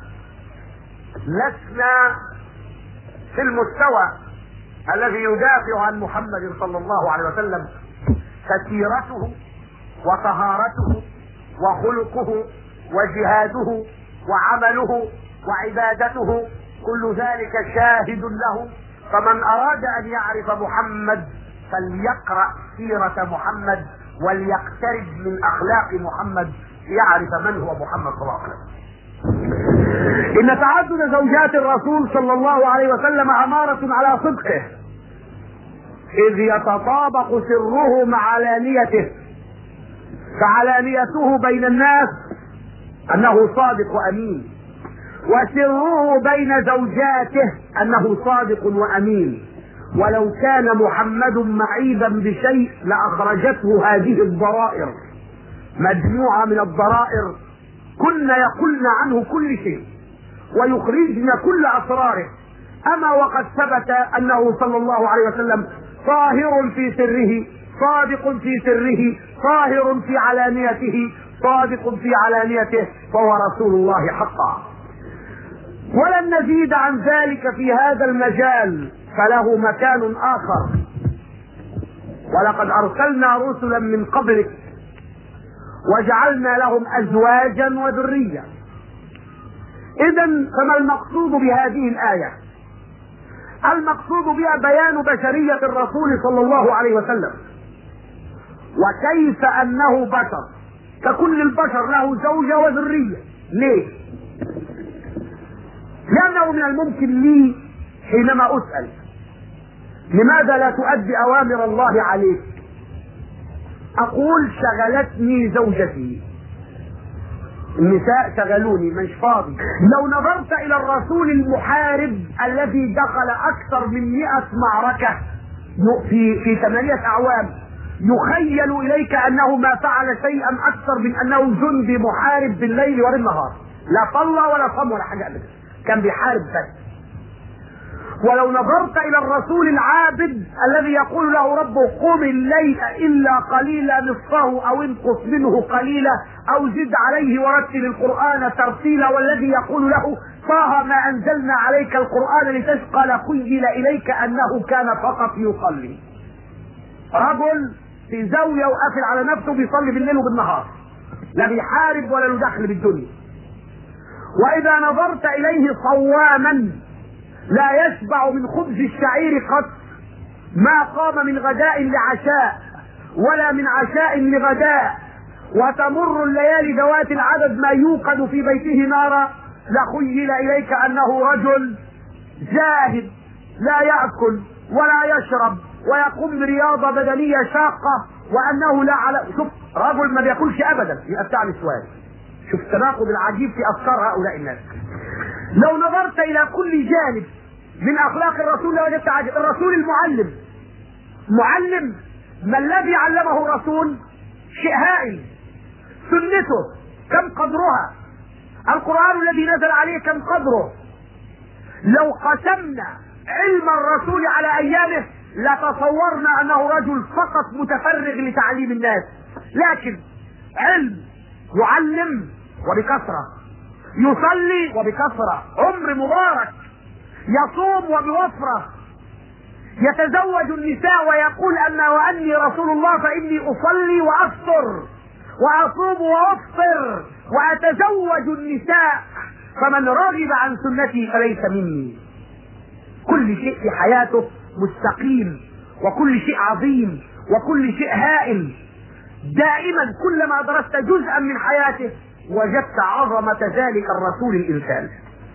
لسنا في المستوى الذي يدافع عن محمد صلى الله عليه وسلم. فسيرته وطهارته وخلقه وجهاده وعمله وعبادته كل ذلك شاهد له. فمن أراد أن يعرف محمد فليقرأ سيرة محمد وليقترب من أخلاق محمد يعرف من هو محمد صلى الله عليه وسلم. إن تعدد زوجات الرسول صلى الله عليه وسلم أمارة على صدقه، إذ يتطابق سره مع علانيته. فعلانيته بين الناس أنه صادق وأمين، وسره بين زوجاته أنه صادق وأمين، ولو كان محمد معيبا بشيء لأخرجته هذه الضرائر، مجموعة من الضرائر كنا يقولن عنه كل شيء ويخرجن كل أسراره. أما وقد ثبت أنه صلى الله عليه وسلم طاهر في سره، صادق في سره، طاهر في علانيته، صادق في علانيته، فهو رسول الله حقا. ولن نزيد عن ذلك في هذا المجال، فله مكان آخر. ولقد أرسلنا رسلا من قبلك وجعلنا لهم أزواجا وذرية. إذن فما المقصود بهذه الآية؟ المقصود بها بيان بشرية الرسول صلى الله عليه وسلم، وكيف أنه بشر ككل البشر، له زوجة وذرية. ليه؟ لأنه من الممكن لي حينما أسأل لماذا لا تؤدي أوامر الله عليك، أقول شغلتني زوجتي، النساء شغلوني، مش فاضي. لو نظرت إلى الرسول المحارب الذي دخل أكثر من مئة معركة في في ثمانية أعوام، يخيل إليك أنه ما فعل شيئا أكثر من أنه جندي محارب بالليل والنهار، لا صلى ولا صام ولا حاجة أبدا، كان بيحارب بس. ولو نظرت إلى الرسول العابد الذي يقول له ربه قم الليل إلا قليلا نصفه أو انقص منه قليلا أو زد عليه ورتل القرآن ترتيلا، والذي يقول له طه ما أنزلنا عليك القرآن لتشقى لخيل إليك أنه كان فقط يصلي. رجل في زاوية وقافل على نفسه بيصلي بالليل وبالنهار، لا بيحارب ولا له دخل بالدنيا. وإذا نظرت إليه صواما لا يشبع من خبز الشعير قط، ما قام من غداء لعشاء ولا من عشاء لغداء، وتمر الليالي ذوات العدد ما يوقد في بيته نارا، لخيل إليك أنه رجل زاهد لا يأكل ولا يشرب ويقوم برياضة بدنية شاقة، وأنه لا على شوف رجل ما بياكلش أبدا، يبقى بتاع نسوان. شوف التناقض العجيب في أفكار هؤلاء الناس. لو نظرت إلى كل جانب من أخلاق الرسول لوجدت عجب. الرسول المعلم، معلم، ما الذي علمه رسول؟ شيء هائل. سنته كم قدرها؟ القرآن الذي نزل عليه كم قدره؟ لو قسمنا علم الرسول على أيامه لتصورنا أنه رجل فقط متفرغ لتعليم الناس، لكن علم، يعلم وبكثرة، يصلي وبكثرة، عمر مبارك، يصوم وبوفرة، يتزوج النساء ويقول أما وأني رسول الله فإني أصلي وأفطر وأصوم وأفطر وأتزوج النساء، فمن رغب عن سنتي فليس مني. كل شيء في حياته مستقيم، وكل شيء عظيم، وكل شيء هائل. دائما كلما درست جزءا من حياته وجدت عظمة ذلك الرسول الإنسان.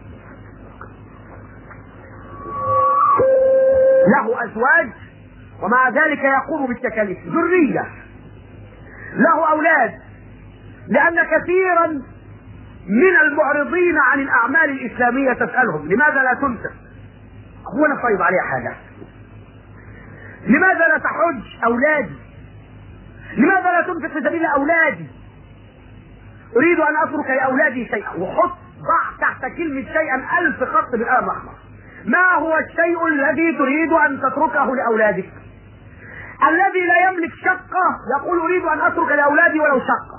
له أزواج ومع ذلك يقوم بالتكاليف، ذرية، له أولاد، لأن كثيرا من المعرضين عن الأعمال الإسلامية تسألهم لماذا لا تنفق؟ هو أنا طيب عليها حاجة؟ لماذا لا تحج أولادي؟ لماذا لا تنفق في سبيل أولادي؟ أريد أن أترك لأولادي شيئا، وحط ضع تحت كلمة شيئا ألف خط بالقلم الأحمر. ما هو الشيء الذي تريد أن تتركه لأولادك؟ الذي لا يملك شقة يقول أريد أن أترك لأولادي ولو شقة،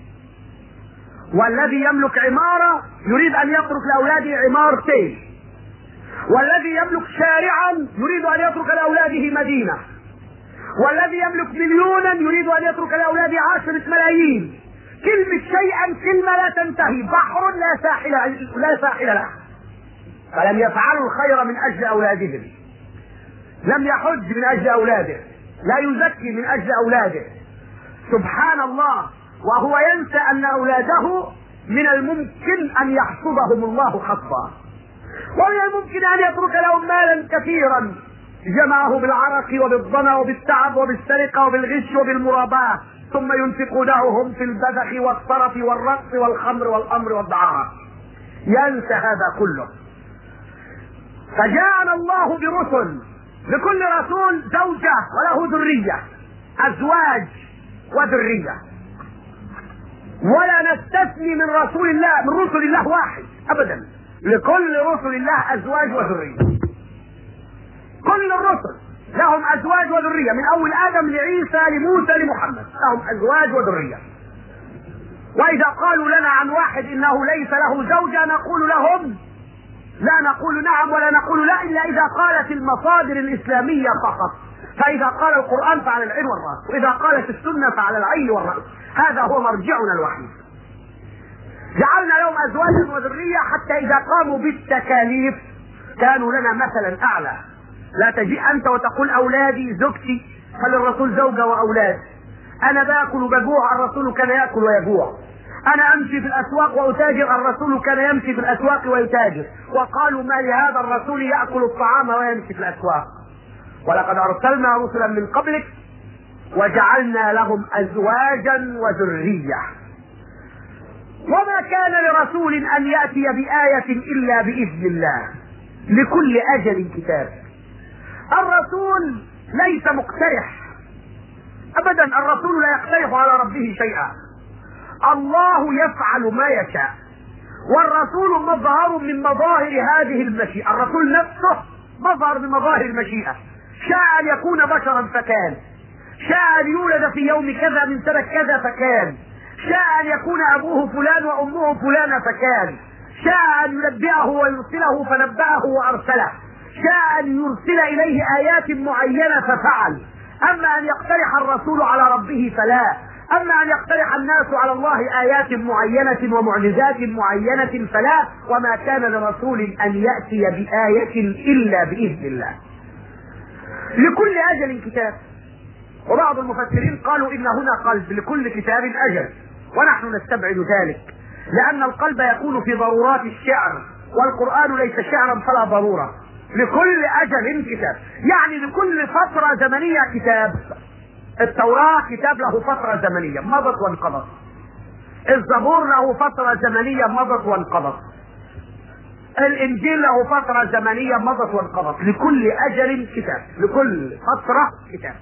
والذي يملك عمارة يريد أن يترك لأولاده عمارتين، والذي يملك شارعا يريد أن يترك لأولاده مدينة، والذي يملك مليونا يريد أن يترك لأولاده عشرة ملايين. كلمة شيئا كلمة لا تنتهي، بحر لا ساحل لا ساحل له. فلم يفعلوا الخير من أجل أولادهم، لم يحج من أجل أولاده، لا يزكي من أجل أولاده، سبحان الله، وهو ينسى أن أولاده من الممكن أن يحصدهم الله حصبا، ومن الممكن أن يترك لهم مالا كثيرا جمعه بالعرق وبالظما وبالتعب وبالسرقة وبالغش وبالمراباة، ثم ينفقونه هم في البذخ والطرف والرقص والخمر والأمر والدعارة. ينسى هذا كله. فجاءنا الله برسل، لكل رسول زوجة وله ذرية، أزواج وذرية، ولا نستثني من رسول الله من رسل الله واحد أبدا، لكل رسل الله أزواج وذرية. كل الرسل لهم أزواج وذرية، من أول آدم لعيسى لموسى لمحمد لهم أزواج وذرية. وإذا قالوا لنا عن واحد إنه ليس له زوجة نقول لهم لا نقول نعم ولا نقول لا، إلا إذا قالت المصادر الإسلامية فقط. فإذا قال القرآن فعلى العين والرأس، وإذا قالت السنة فعلى العين والرأس، هذا هو مرجعنا الوحيد. جعلنا لهم أزواجا وذرية حتى إذا قاموا بالتكاليف كانوا لنا مثلا أعلى. لا تجي أنت وتقول أولادي زوجتي، فللرسول زوجة وأولاد. أنا باكل وبجوع، الرسول كان يأكل ويجوع. أنا أمشي في الأسواق وأتاجر، الرسول كان يمشي في الأسواق ويتاجر. وقالوا ما لهذا الرسول يأكل الطعام ويمشي في الأسواق. ولقد أرسلنا رسلا من قبلك وجعلنا لهم أزواجا وذرية. وما كان لرسول أن يأتي بآية إلا بإذن الله، لكل أجل كتاب. الرسول ليس مقترح أبدا، الرسول لا يقترح على ربه شيئا، الله يفعل ما يشاء. والرسول مظهر من مظاهر هذه المشيئة، الرسول نفسه مظهر من مظاهر المشيئة. شاء أن يكون بشرا فكان، شاء أن يولد في يوم كذا من سنة كذا فكان، شاء أن يكون أبوه فلان وأمه فلانة فكان، شاء أن ينبئه ويرسله فنبأه وأرسله، شاء أن يرسل إليه آيات معينة ففعل. أما أن يقترح الرسول على ربه فلا، أما أن يقترح الناس على الله آيات معينة ومعجزات معينة فلا. وما كان لرسول أن يأتي بآية إلا بإذن الله، لكل أجل كتاب. وبعض المفسرين قالوا إن هنا قلب، لكل كتاب أجل، ونحن نستبعد ذلك، لأن القلب يكون في ضرورات الشعر، والقرآن ليس شعرا فلا ضرورة. لكل أجل كتاب، يعني لكل فترة زمنية كتاب. التوراة كتاب له فترة زمنية مضت وانقضت، الزبور له فترة زمنية مضت وانقضت، الإنجيل له فترة زمنية مضت وانقضت. لكل أجل كتاب، لكل فترة كتاب.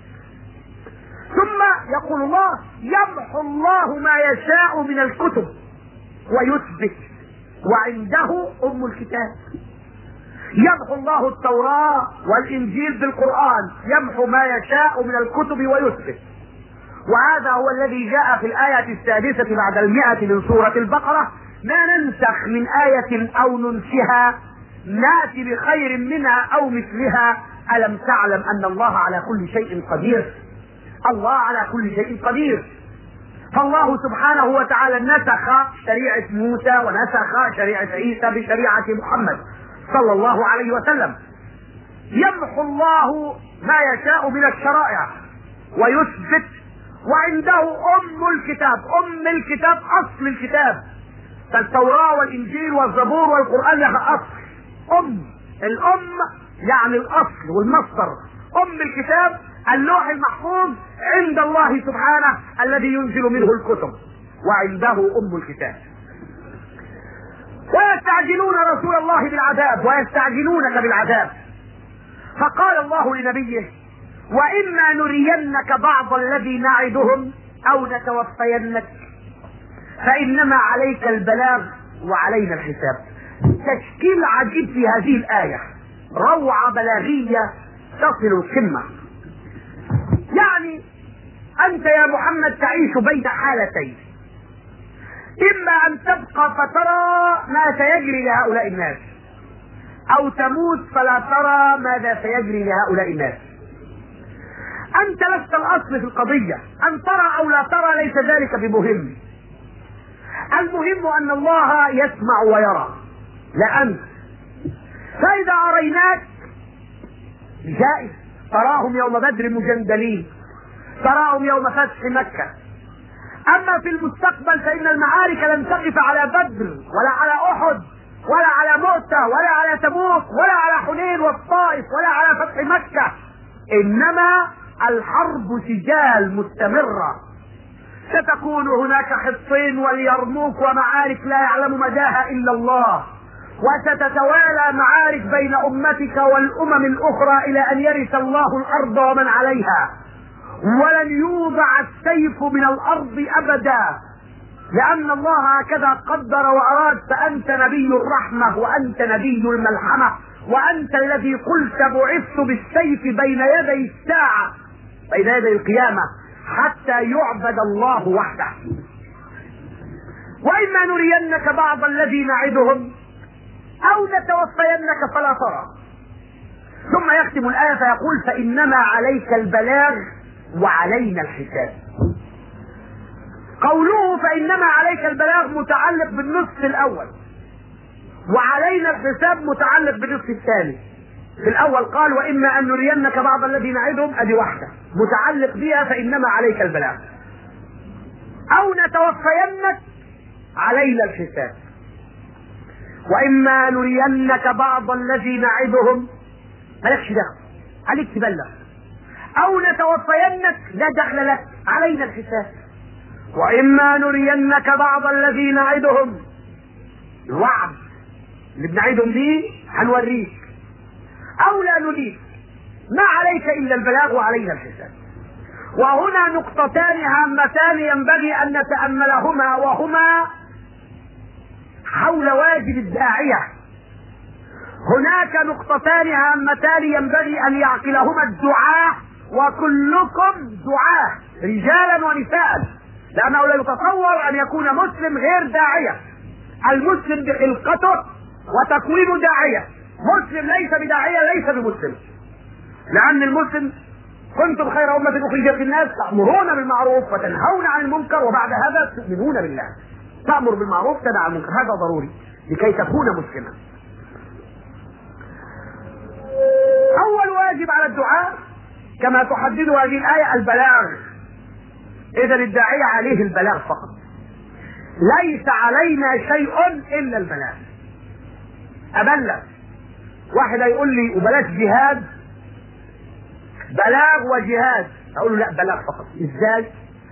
ثم يقول الله يمحو الله ما يشاء من الكتب ويثبت وعنده أم الكتاب. يمحو الله التوراة والإنجيل بالقرآن، يمحو ما يشاء من الكتب ويثبت. وهذا هو الذي جاء في الآية السادسة بعد المئة من سورة البقرة: ما ننسخ من آية أو ننسها نأتي بخير منها أو مثلها ألم تعلم أن الله على كل شيء قدير. الله على كل شيء قدير. فالله سبحانه وتعالى نسخ شريعة موسى ونسخ شريعة عيسى بشريعة محمد صلى الله عليه وسلم. يمحو الله ما يشاء من الشرائع ويثبت وعنده أم الكتاب. أم الكتاب أصل الكتاب، فالتوراة والإنجيل والزبور والقرآن لها أصل. أم الأم يعني الأصل والمصدر. أم الكتاب اللوح المحفوظ عند الله سبحانه الذي ينزل منه الكتب، وعنده أم الكتاب. ويستعجلون رسول الله بالعذاب ويستعجلونك بالعذاب، فقال الله لنبيه: وإما نرينك بعض الذي نعدهم أو نتوفينك فإنما عليك البلاغ وعلينا الحساب. تشكيل عجيب في هذه الآية، روعة بلاغية تصل القمة. يعني أنت يا محمد تعيش بين حالتين: إما أن تبقى فترى ما سيجري لهؤلاء الناس، أو تموت فلا ترى ماذا سيجري لهؤلاء الناس. أنت لست الأصل في القضية، أن ترى أو لا ترى ليس ذلك بمهم. المهم أن الله يسمع ويرى، لا أنت. فإذا أريناك جائز، تراهم يوم بدر مجندلين، تراهم يوم فتح مكة. أما في المستقبل فإن المعارك لن تقف على بدر ولا على أحد ولا على مؤتة ولا على تبوك ولا على حنين والطائف ولا على فتح مكة، إنما الحرب سجال مستمرة ستكون هناك حصين واليرموك ومعارك لا يعلم مداها إلا الله، وستتوالى معارك بين أمتك والأمم الأخرى إلى أن يرث الله الأرض ومن عليها، ولن يوضع السيف من الأرض أبدا، لأن الله هكذا قدر وأراد. فأنت نبي الرحمة وأنت نبي الملحمة، وأنت الذي قلت بعثت بالسيف بين يدي الساعة، بين يدي القيامة، حتى يعبد الله وحده. وإما نرينك بعض الذي نعدهم أو نتوفينك فلا ترى. ثم يختم الآية فيقول فإنما عليك البلاغ وعلينا الحساب. قوله فإنما عليك البلاغ متعلق بالنصف الأول، وعلينا الحساب متعلق بالنصف الثاني. في الأول قال وإما أن نرينك بعض الذي نعدهم، أدي واحدة متعلق بها فإنما عليك البلاغ، أو نتوفينك علينا الحساب. وإما نرينك بعض الذي نعدهم مالكش دخل، عليك تبلغ، أو نتوفينك لا دخل لك، علينا الحساب. وإما نرينك بعض الذي نعدهم، الوعد اللي بنعدهم به هنوريك، أو لا نريك، ما عليك إلا البلاغ وعلينا الحساب. وهنا نقطتان هامتان ينبغي أن نتأملهما، وهما حول واجب الداعية. هناك نقطتان هامتان ينبغي أن يعقلهما الدعاة، وكلكم دعاة رجالا ونساء، لأنه لا يتصور أن يكون مسلم غير داعية. المسلم بخلقته وتكوينه داعية، مسلم ليس بداعية ليس بمسلم، لأن المسلم كنتم خير أمة أخرجت للناس تأمرون بالمعروف وتنهون عن المنكر وبعد هذا تؤمنون بالله. تأمر بالمعروف تدع عن المنكر، هذا ضروري لكي تكون مسلما. أول واجب على الدعاء كما تحدد هذه الآية البلاغ. إذا الداعية عليه البلاغ فقط، ليس علينا شيء إلا البلاغ. أبلغ. واحد هيقول لي وبلاش جهاد، بلاغ وجهاد، أقول له لا بلاغ فقط. إزاي؟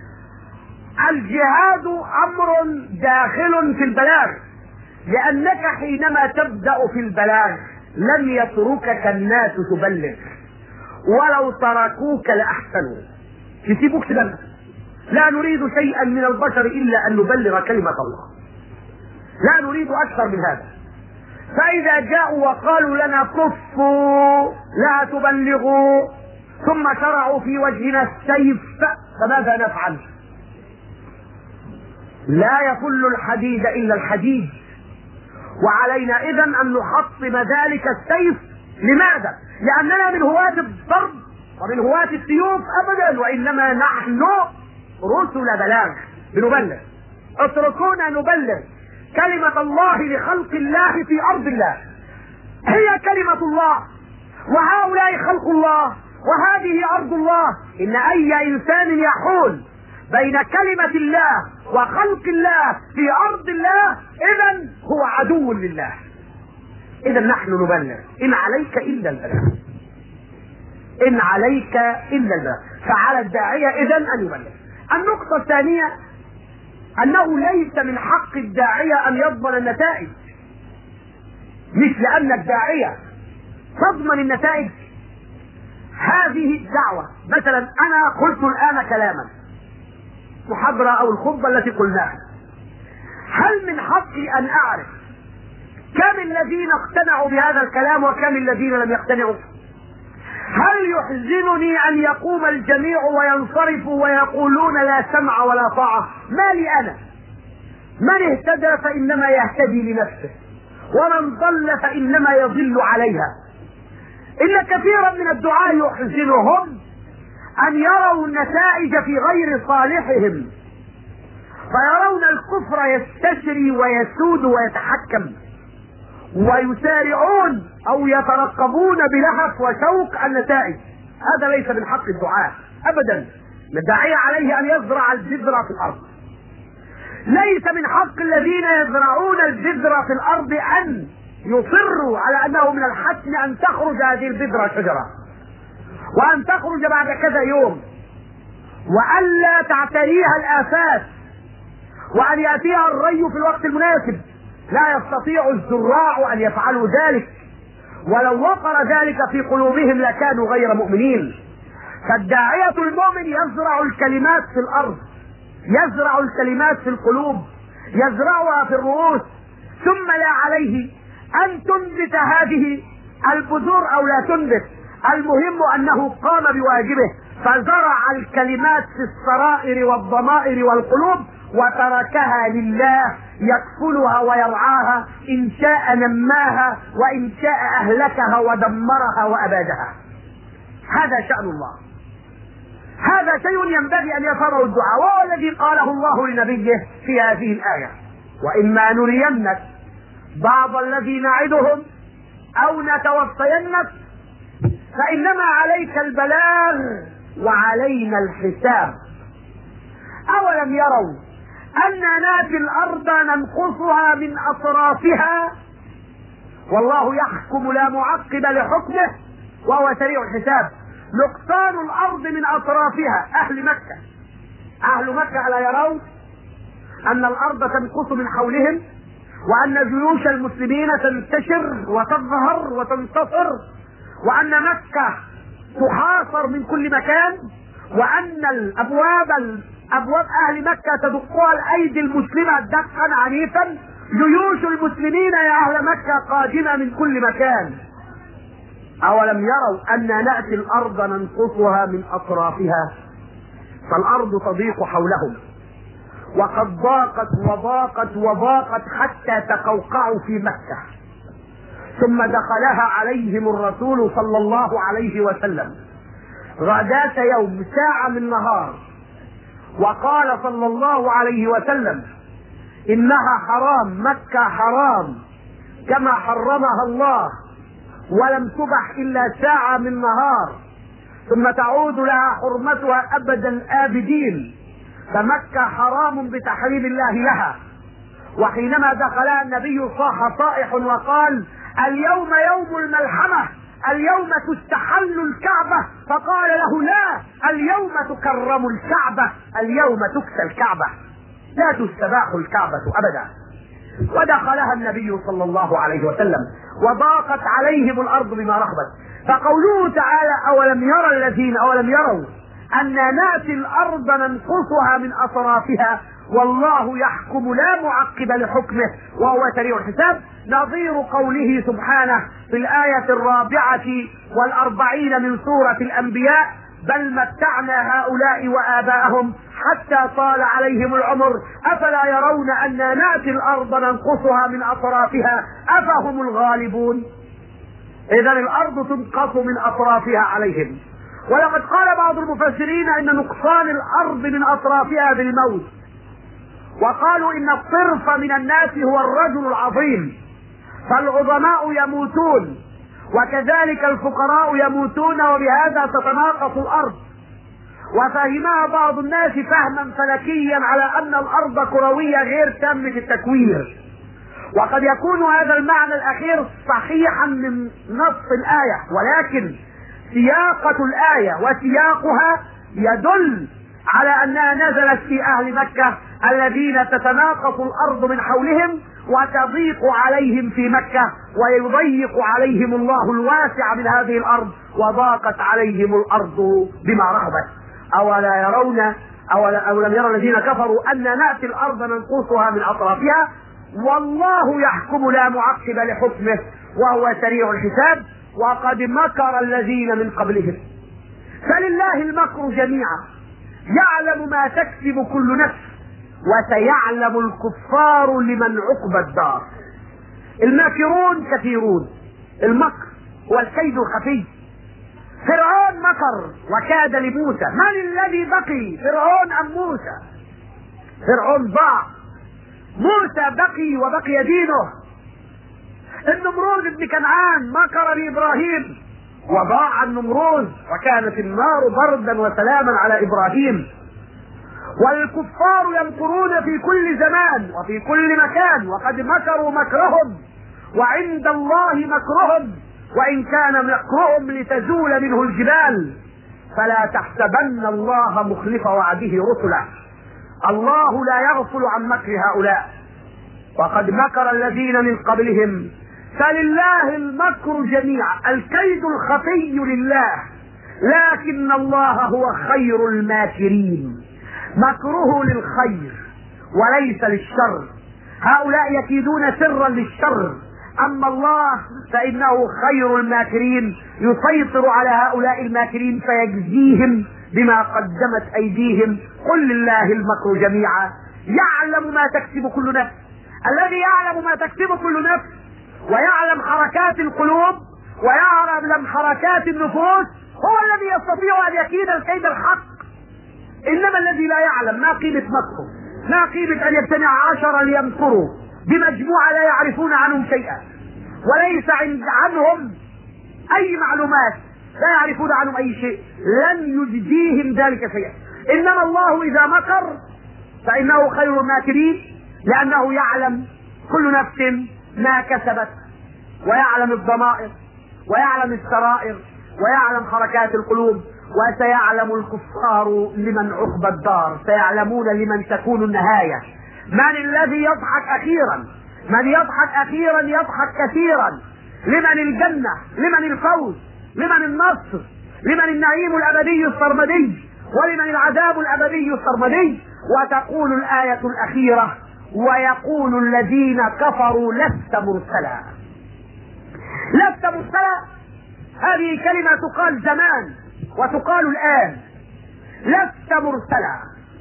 الجهاد أمر داخل في البلاغ، لأنك حينما تبدأ في البلاغ لم يتركك الناس تبلغ، ولو تركوك لأحسنوا، يسيبوك تبلغ. لا نريد شيئا من البشر إلا أن نبلغ كلمة الله، لا نريد أكثر من هذا. فإذا جاءوا وقالوا لنا كفوا لا تبلغوا، ثم شرعوا في وجهنا السيف، فماذا نفعل؟ لا يفل الحديد إلا الحديد، وعلينا إذن أن نحطم ذلك السيف. لماذا؟ لأننا من هواة الضرب ومن هواة السيوف أبدا، وإنما نحن رسل بلاغ، بنبلغ. اتركونا نبلغ كلمة الله لخلق الله في أرض الله، هي كلمة الله، وهؤلاء خلق الله، وهذه أرض الله. إن أي إنسان يحول بين كلمة الله وخلق الله في أرض الله إذن هو عدو لله. إذن نحن نبلغ، إن عليك إلا البلاغ، إن عليك إلا البلاغ. فعلى الداعية إذن أن يبلغ. النقطة الثانية أنه ليس من حق الداعية أن يضمن النتائج، مش لأن الداعية تضمن النتائج. هذه دعوة. مثلا أنا قلت الآن كلاما، محاضرة أو الخطبة التي قلناها، هل من حقي أن أعرف كم الذين اقتنعوا بهذا الكلام وكم الذين لم يقتنعوا؟ هل يحزنني أن يقوم الجميع وينصرفوا ويقولون لا سمع ولا طاعة؟ ما لي أنا؟ من اهتدى فإنما يهتدي لنفسه، ومن ضل فإنما يضل عليها. إن كثيرا من الدعاة يحزنهم أن يروا النتائج في غير صالحهم، فيرون الكفر يستشري ويسود ويتحكم، ويسارعون أو يترقبون بلهف وشوق النتائج. هذا ليس من حق الدعاء أبدا. الداعية عليه أن يزرع البذرة في الأرض. ليس من حق الذين يزرعون البذرة في الأرض أن يصروا على أنه من الحسن أن تخرج هذه البذرة شجرة، وأن تخرج بعد كذا يوم، وألا تعتريها الآفات، وأن يأتيها الري في الوقت المناسب. لا يستطيع الزراع أن يفعلوا ذلك، ولو وقر ذلك في قلوبهم لكانوا غير مؤمنين. فالداعية المؤمن يزرع الكلمات في الأرض، يزرع الكلمات في القلوب، يزرعها في الرؤوس، ثم لا عليه أن تنبت هذه البذور أو لا تنبت، المهم أنه قام بواجبه فزرع الكلمات في السرائر والضمائر والقلوب، وتركها لله يكفلها ويرعاها، إن شاء نماها وإن شاء أهلكها ودمرها وأبادها. هذا شأن الله، هذا شيء ينبغي أن يفعله الدعاء، وهو الذي قاله الله لنبيه في هذه الآية: وإما نرينك بعض الذي نعدهم أو نتوفينك فإنما عليك البلاغ وعلينا الحساب. أولم يروا أننا نأتي الأرض ننقصها من أطرافها والله يحكم لا معقب لحكمه وهو سريع الحساب. نقصان الأرض من أطرافها، أهل مكة أهل مكة ألا يرون أن الأرض تنقص من حولهم، وأن جيوش المسلمين تنتشر وتظهر وتنتصر، وأن مكة تحاصر من كل مكان، وأن الأبواب أبواب أهل مكة تدقها الأيدي المسلمة دقا عنيفا، جيوش المسلمين يا أهل مكة قادمة من كل مكان. أولم يروا أن نأتي الأرض ننقصها من أطرافها، فالأرض تضيق حولهم، وقد ضاقت وضاقت وضاقت حتى تقوقعوا في مكة. ثم دخلها عليهم الرسول صلى الله عليه وسلم غداة يوم ساعة من نهار، وقال صلى الله عليه وسلم: إنها حرام، مكة حرام كما حرمها الله، ولم تبح إلا ساعة من نهار، ثم تعود لها حرمتها أبدا آبدين، فمكة حرام بتحريم الله لها. وحينما دخلها النبي صاح صائح وقال: اليوم يوم الملحمة، اليوم تستحل الكعبة. فقال له: لا، اليوم تكرم الكعبة، اليوم تكسى الكعبة، لا تستباح الكعبة أبدا. ودخلها النبي صلى الله عليه وسلم، وضاقت عليهم الأرض بما رحبت. فقوله تعالى: أولم يرى الذين أولم يروا أننا نأتي الأرض ننقصها من أطرافها والله يحكم لا معقب لحكمه وهو سريع الحساب، نظير قوله سبحانه في الآية الرابعة والأربعين من سورة الأنبياء: بل متعنا هؤلاء وآباءهم حتى طال عليهم العمر أفلا يرون أننا نأتي الأرض ننقصها من أطرافها أفهم الغالبون. إذا الأرض تنقص من أطرافها عليهم. ولقد قال بعض المفسرين إن نقصان الأرض من أطرافها بالموت، وقالوا إن الصرف من الناس هو الرجل العظيم، فالعظماء يموتون وكذلك الفقراء يموتون، وبهذا تتناقص الأرض. وفهمها بعض الناس فهما فلكيا على أن الأرض كروية غير تامة التكوير، وقد يكون هذا المعنى الأخير صحيحا من نص الآية، ولكن سياقة الآية وسياقها يدل على أنها نزلت في أهل مكة الذين تتناقص الأرض من حولهم وتضيق عليهم في مكة، ويضيق عليهم الله الواسع من هذه الأرض، وضاقت عليهم الأرض بما رحبت. أولا يرون أولم يرى الذين كفروا أن نأتي الأرض ننقصها من أطرافها والله يحكم لا معقب لحكمه وهو سريع الحساب. وقد مكر الذين من قبلهم فلله المكر جميعا يعلم ما تكسب كل نفس وسيعلم الكفار لمن عقبى الدار. الماكرون كثيرون، المكر والكيد الخفي. فرعون مكر وكاد لموسى، من الذي بقي، فرعون أم موسى؟ فرعون ضاع، موسى بقي وبقي دينه. النمرود ابن كنعان مكر بإبراهيم وضاع النمرود، وكانت النار بردا وسلاما على إبراهيم. والكفار يمكرون في كل زمان وفي كل مكان، وقد مكروا مكرهم وعند الله مكرهم، وإن كان مكرهم لتزول منه الجبال. فلا تحسبن الله مخلف وعده رسله. الله لا يغفل عن مكر هؤلاء، وقد مكر الذين من قبلهم فلله المكر جميعا. الكيد الخفي لله، لكن الله هو خير الماكرين. مكره للخير وليس للشر. هؤلاء يكيدون سرا للشر، اما الله فانه خير الماكرين، يسيطر على هؤلاء الماكرين فيجزيهم بما قدمت ايديهم. قل لله المكر جميعا يعلم ما تكسب كل نفس. الذي يعلم ما تكسب كل نفس ويعلم حركات القلوب ويعلم حركات النفوس هو الذي يستطيع ان يكيد الكيد الحق. انما الذي لا يعلم ما قيمة مكره، ما قيمة ان يجتمع عشرة ليمكروا بمجموعة لا يعرفون عنهم شيئا وليس عند عنهم اي معلومات، لا يعرفون عنهم اي شيء، لن يجديهم ذلك شيئا. انما الله اذا مكر فانه خير الماكرين، لانه يعلم كل نفس ما كسبت، ويعلم الضمائر ويعلم السرائر ويعلم حركات القلوب. وسيعلم الكفار لمن عقبى الدار، سيعلمون لمن تكون النهاية. من الذي يضحك اخيرا؟ من يضحك اخيرا يضحك كثيرا. لمن الجنة؟ لمن الفوز؟ لمن النصر؟ لمن النعيم الابدي السرمدي؟ ولمن العذاب الابدي السرمدي؟ وتقول الآية الأخيرة: ويقول الذين كفروا لست مرسلا. لست مرسلا هذه كلمة تقال زمان وتقال الآن. لست مرسلا.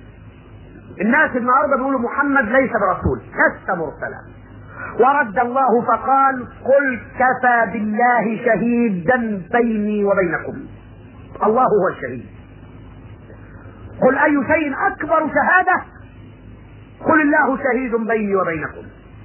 الناس النهارده بيقولوا محمد ليس برسول، لست مرسلا. ورد الله فقال: قل كفى بالله شهيدا بيني وبينكم. الله هو الشهيد. قل أي شيء أكبر شهادة؟ قل الله شهيد بيني وبينكم.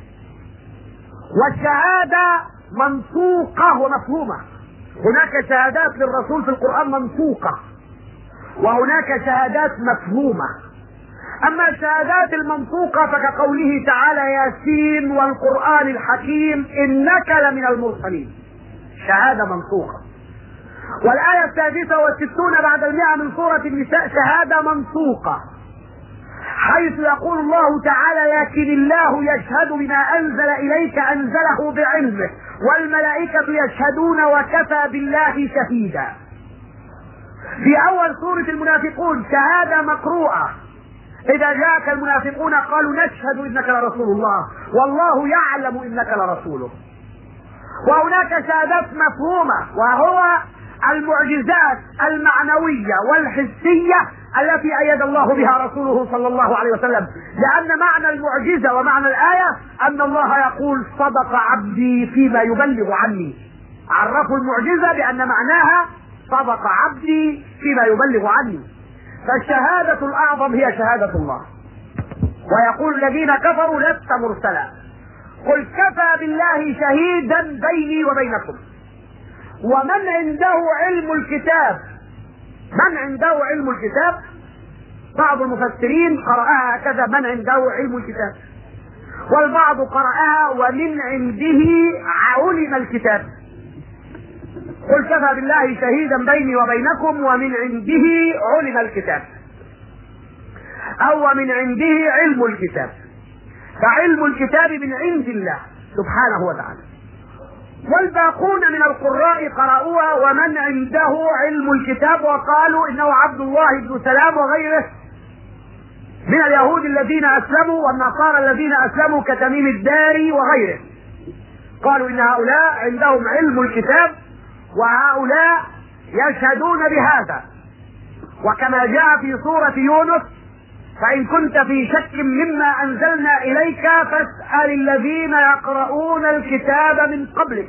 والشهادة منطوقة ومفهومة. هناك شهادات للرسول في القرآن منطوقة، وهناك شهادات مفهومة. أما الشهادات المنطوقة فكقوله تعالى: ياسين والقرآن الحكيم إنك لمن المرسلين. شهادة منطوقة. والآية السادسة والستون بعد المئة من سورة النساء شهادة منطوقة، حيث يقول الله تعالى: لكن الله يشهد بما أنزل إليك أنزله بعلمه والملائكة يشهدون وكفى بالله شهيدا. في أول سورة المنافقون شهادة مقروءة: إذا جاءك المنافقون قالوا نشهد إنك لرسول الله والله يعلم إنك لرسوله. وهناك شهادات مفهومة، وهو المعجزات المعنوية والحسية التي أيد الله بها رسوله صلى الله عليه وسلم. لأن معنى المعجزة ومعنى الآية أن الله يقول: صدق عبدي فيما يبلغ عني. عرفوا المعجزة بأن معناها صدق عبدي فيما يبلغ عني. فالشهادة الأعظم هي شهادة الله. ويقول الذين كفروا: لست مرسلا. قل كفى بالله شهيدا بيني وبينكم. ومن عنده علم الكتاب، من عنده علم الكتاب، بعض المفسرين قرأها هكذا: من عنده علم الكتاب، والبعض قرأها: ومن عنده علم الكتاب. قل كفى بالله شهيدا بيني وبينكم ومن عنده علم الكتاب، أو ومن عنده علم الكتاب. فعلم الكتاب من عند الله سبحانه وتعالى. والباقون من القراء قرأوها: ومن عنده علم الكتاب، وقالوا إنه عبد الله بن سلام وغيره من اليهود الذين أسلموا والنصارى الذين أسلموا كتميم الداري وغيره. قالوا إن هؤلاء عندهم علم الكتاب وهؤلاء يشهدون بهذا. وكما جاء في سورة يونس: فإن كنت في شك مما أنزلنا إليك فاسأل الذين يقرؤون الكتاب من قبلك.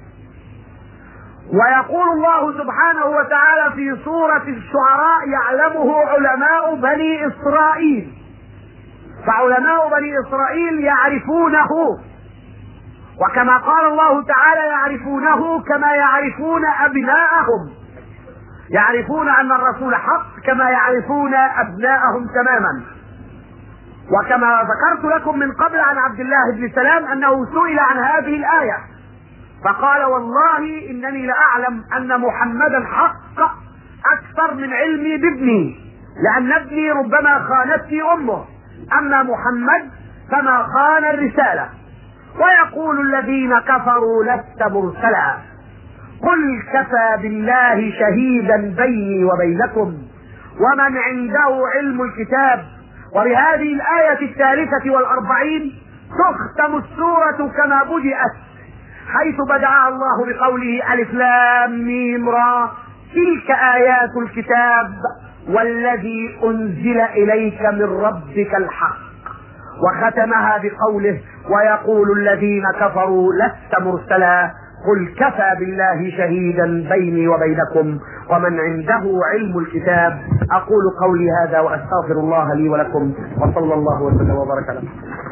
ويقول الله سبحانه وتعالى في سورة الشعراء: يعلمه علماء بني إسرائيل. فعلماء بني إسرائيل يعرفونه، وكما قال الله تعالى: يعرفونه كما يعرفون أبناءهم. يعرفون أن الرسول حق كما يعرفون أبناءهم تماما. وكما ذكرت لكم من قبل عن عبد الله بن سلام أنه سئل عن هذه الآية فقال: والله إنني لأعلم أن محمدا حق اكثر من علمي بابني، لان ابني ربما خانتني امه، اما محمد فما خان الرسالة. ويقول الذين كفروا لست مرسلا قل كفى بالله شهيدا بيني وبينكم ومن عنده علم الكتاب. وبهذه الآية الثالثة والأربعين تختم السورة كما بدأت، حيث بدأها الله بقوله ألف لام ميم را تلك آيات الكتاب والذي أنزل إليك من ربك الحق، وختمها بقوله ويقول الذين كفروا لست مرسلا قل كفى بالله شهيدا بيني وبينكم ومن عنده علم الكتاب. أقول قولي هذا وأستغفر الله لي ولكم، وصلى الله وسلم وبارك على محمد.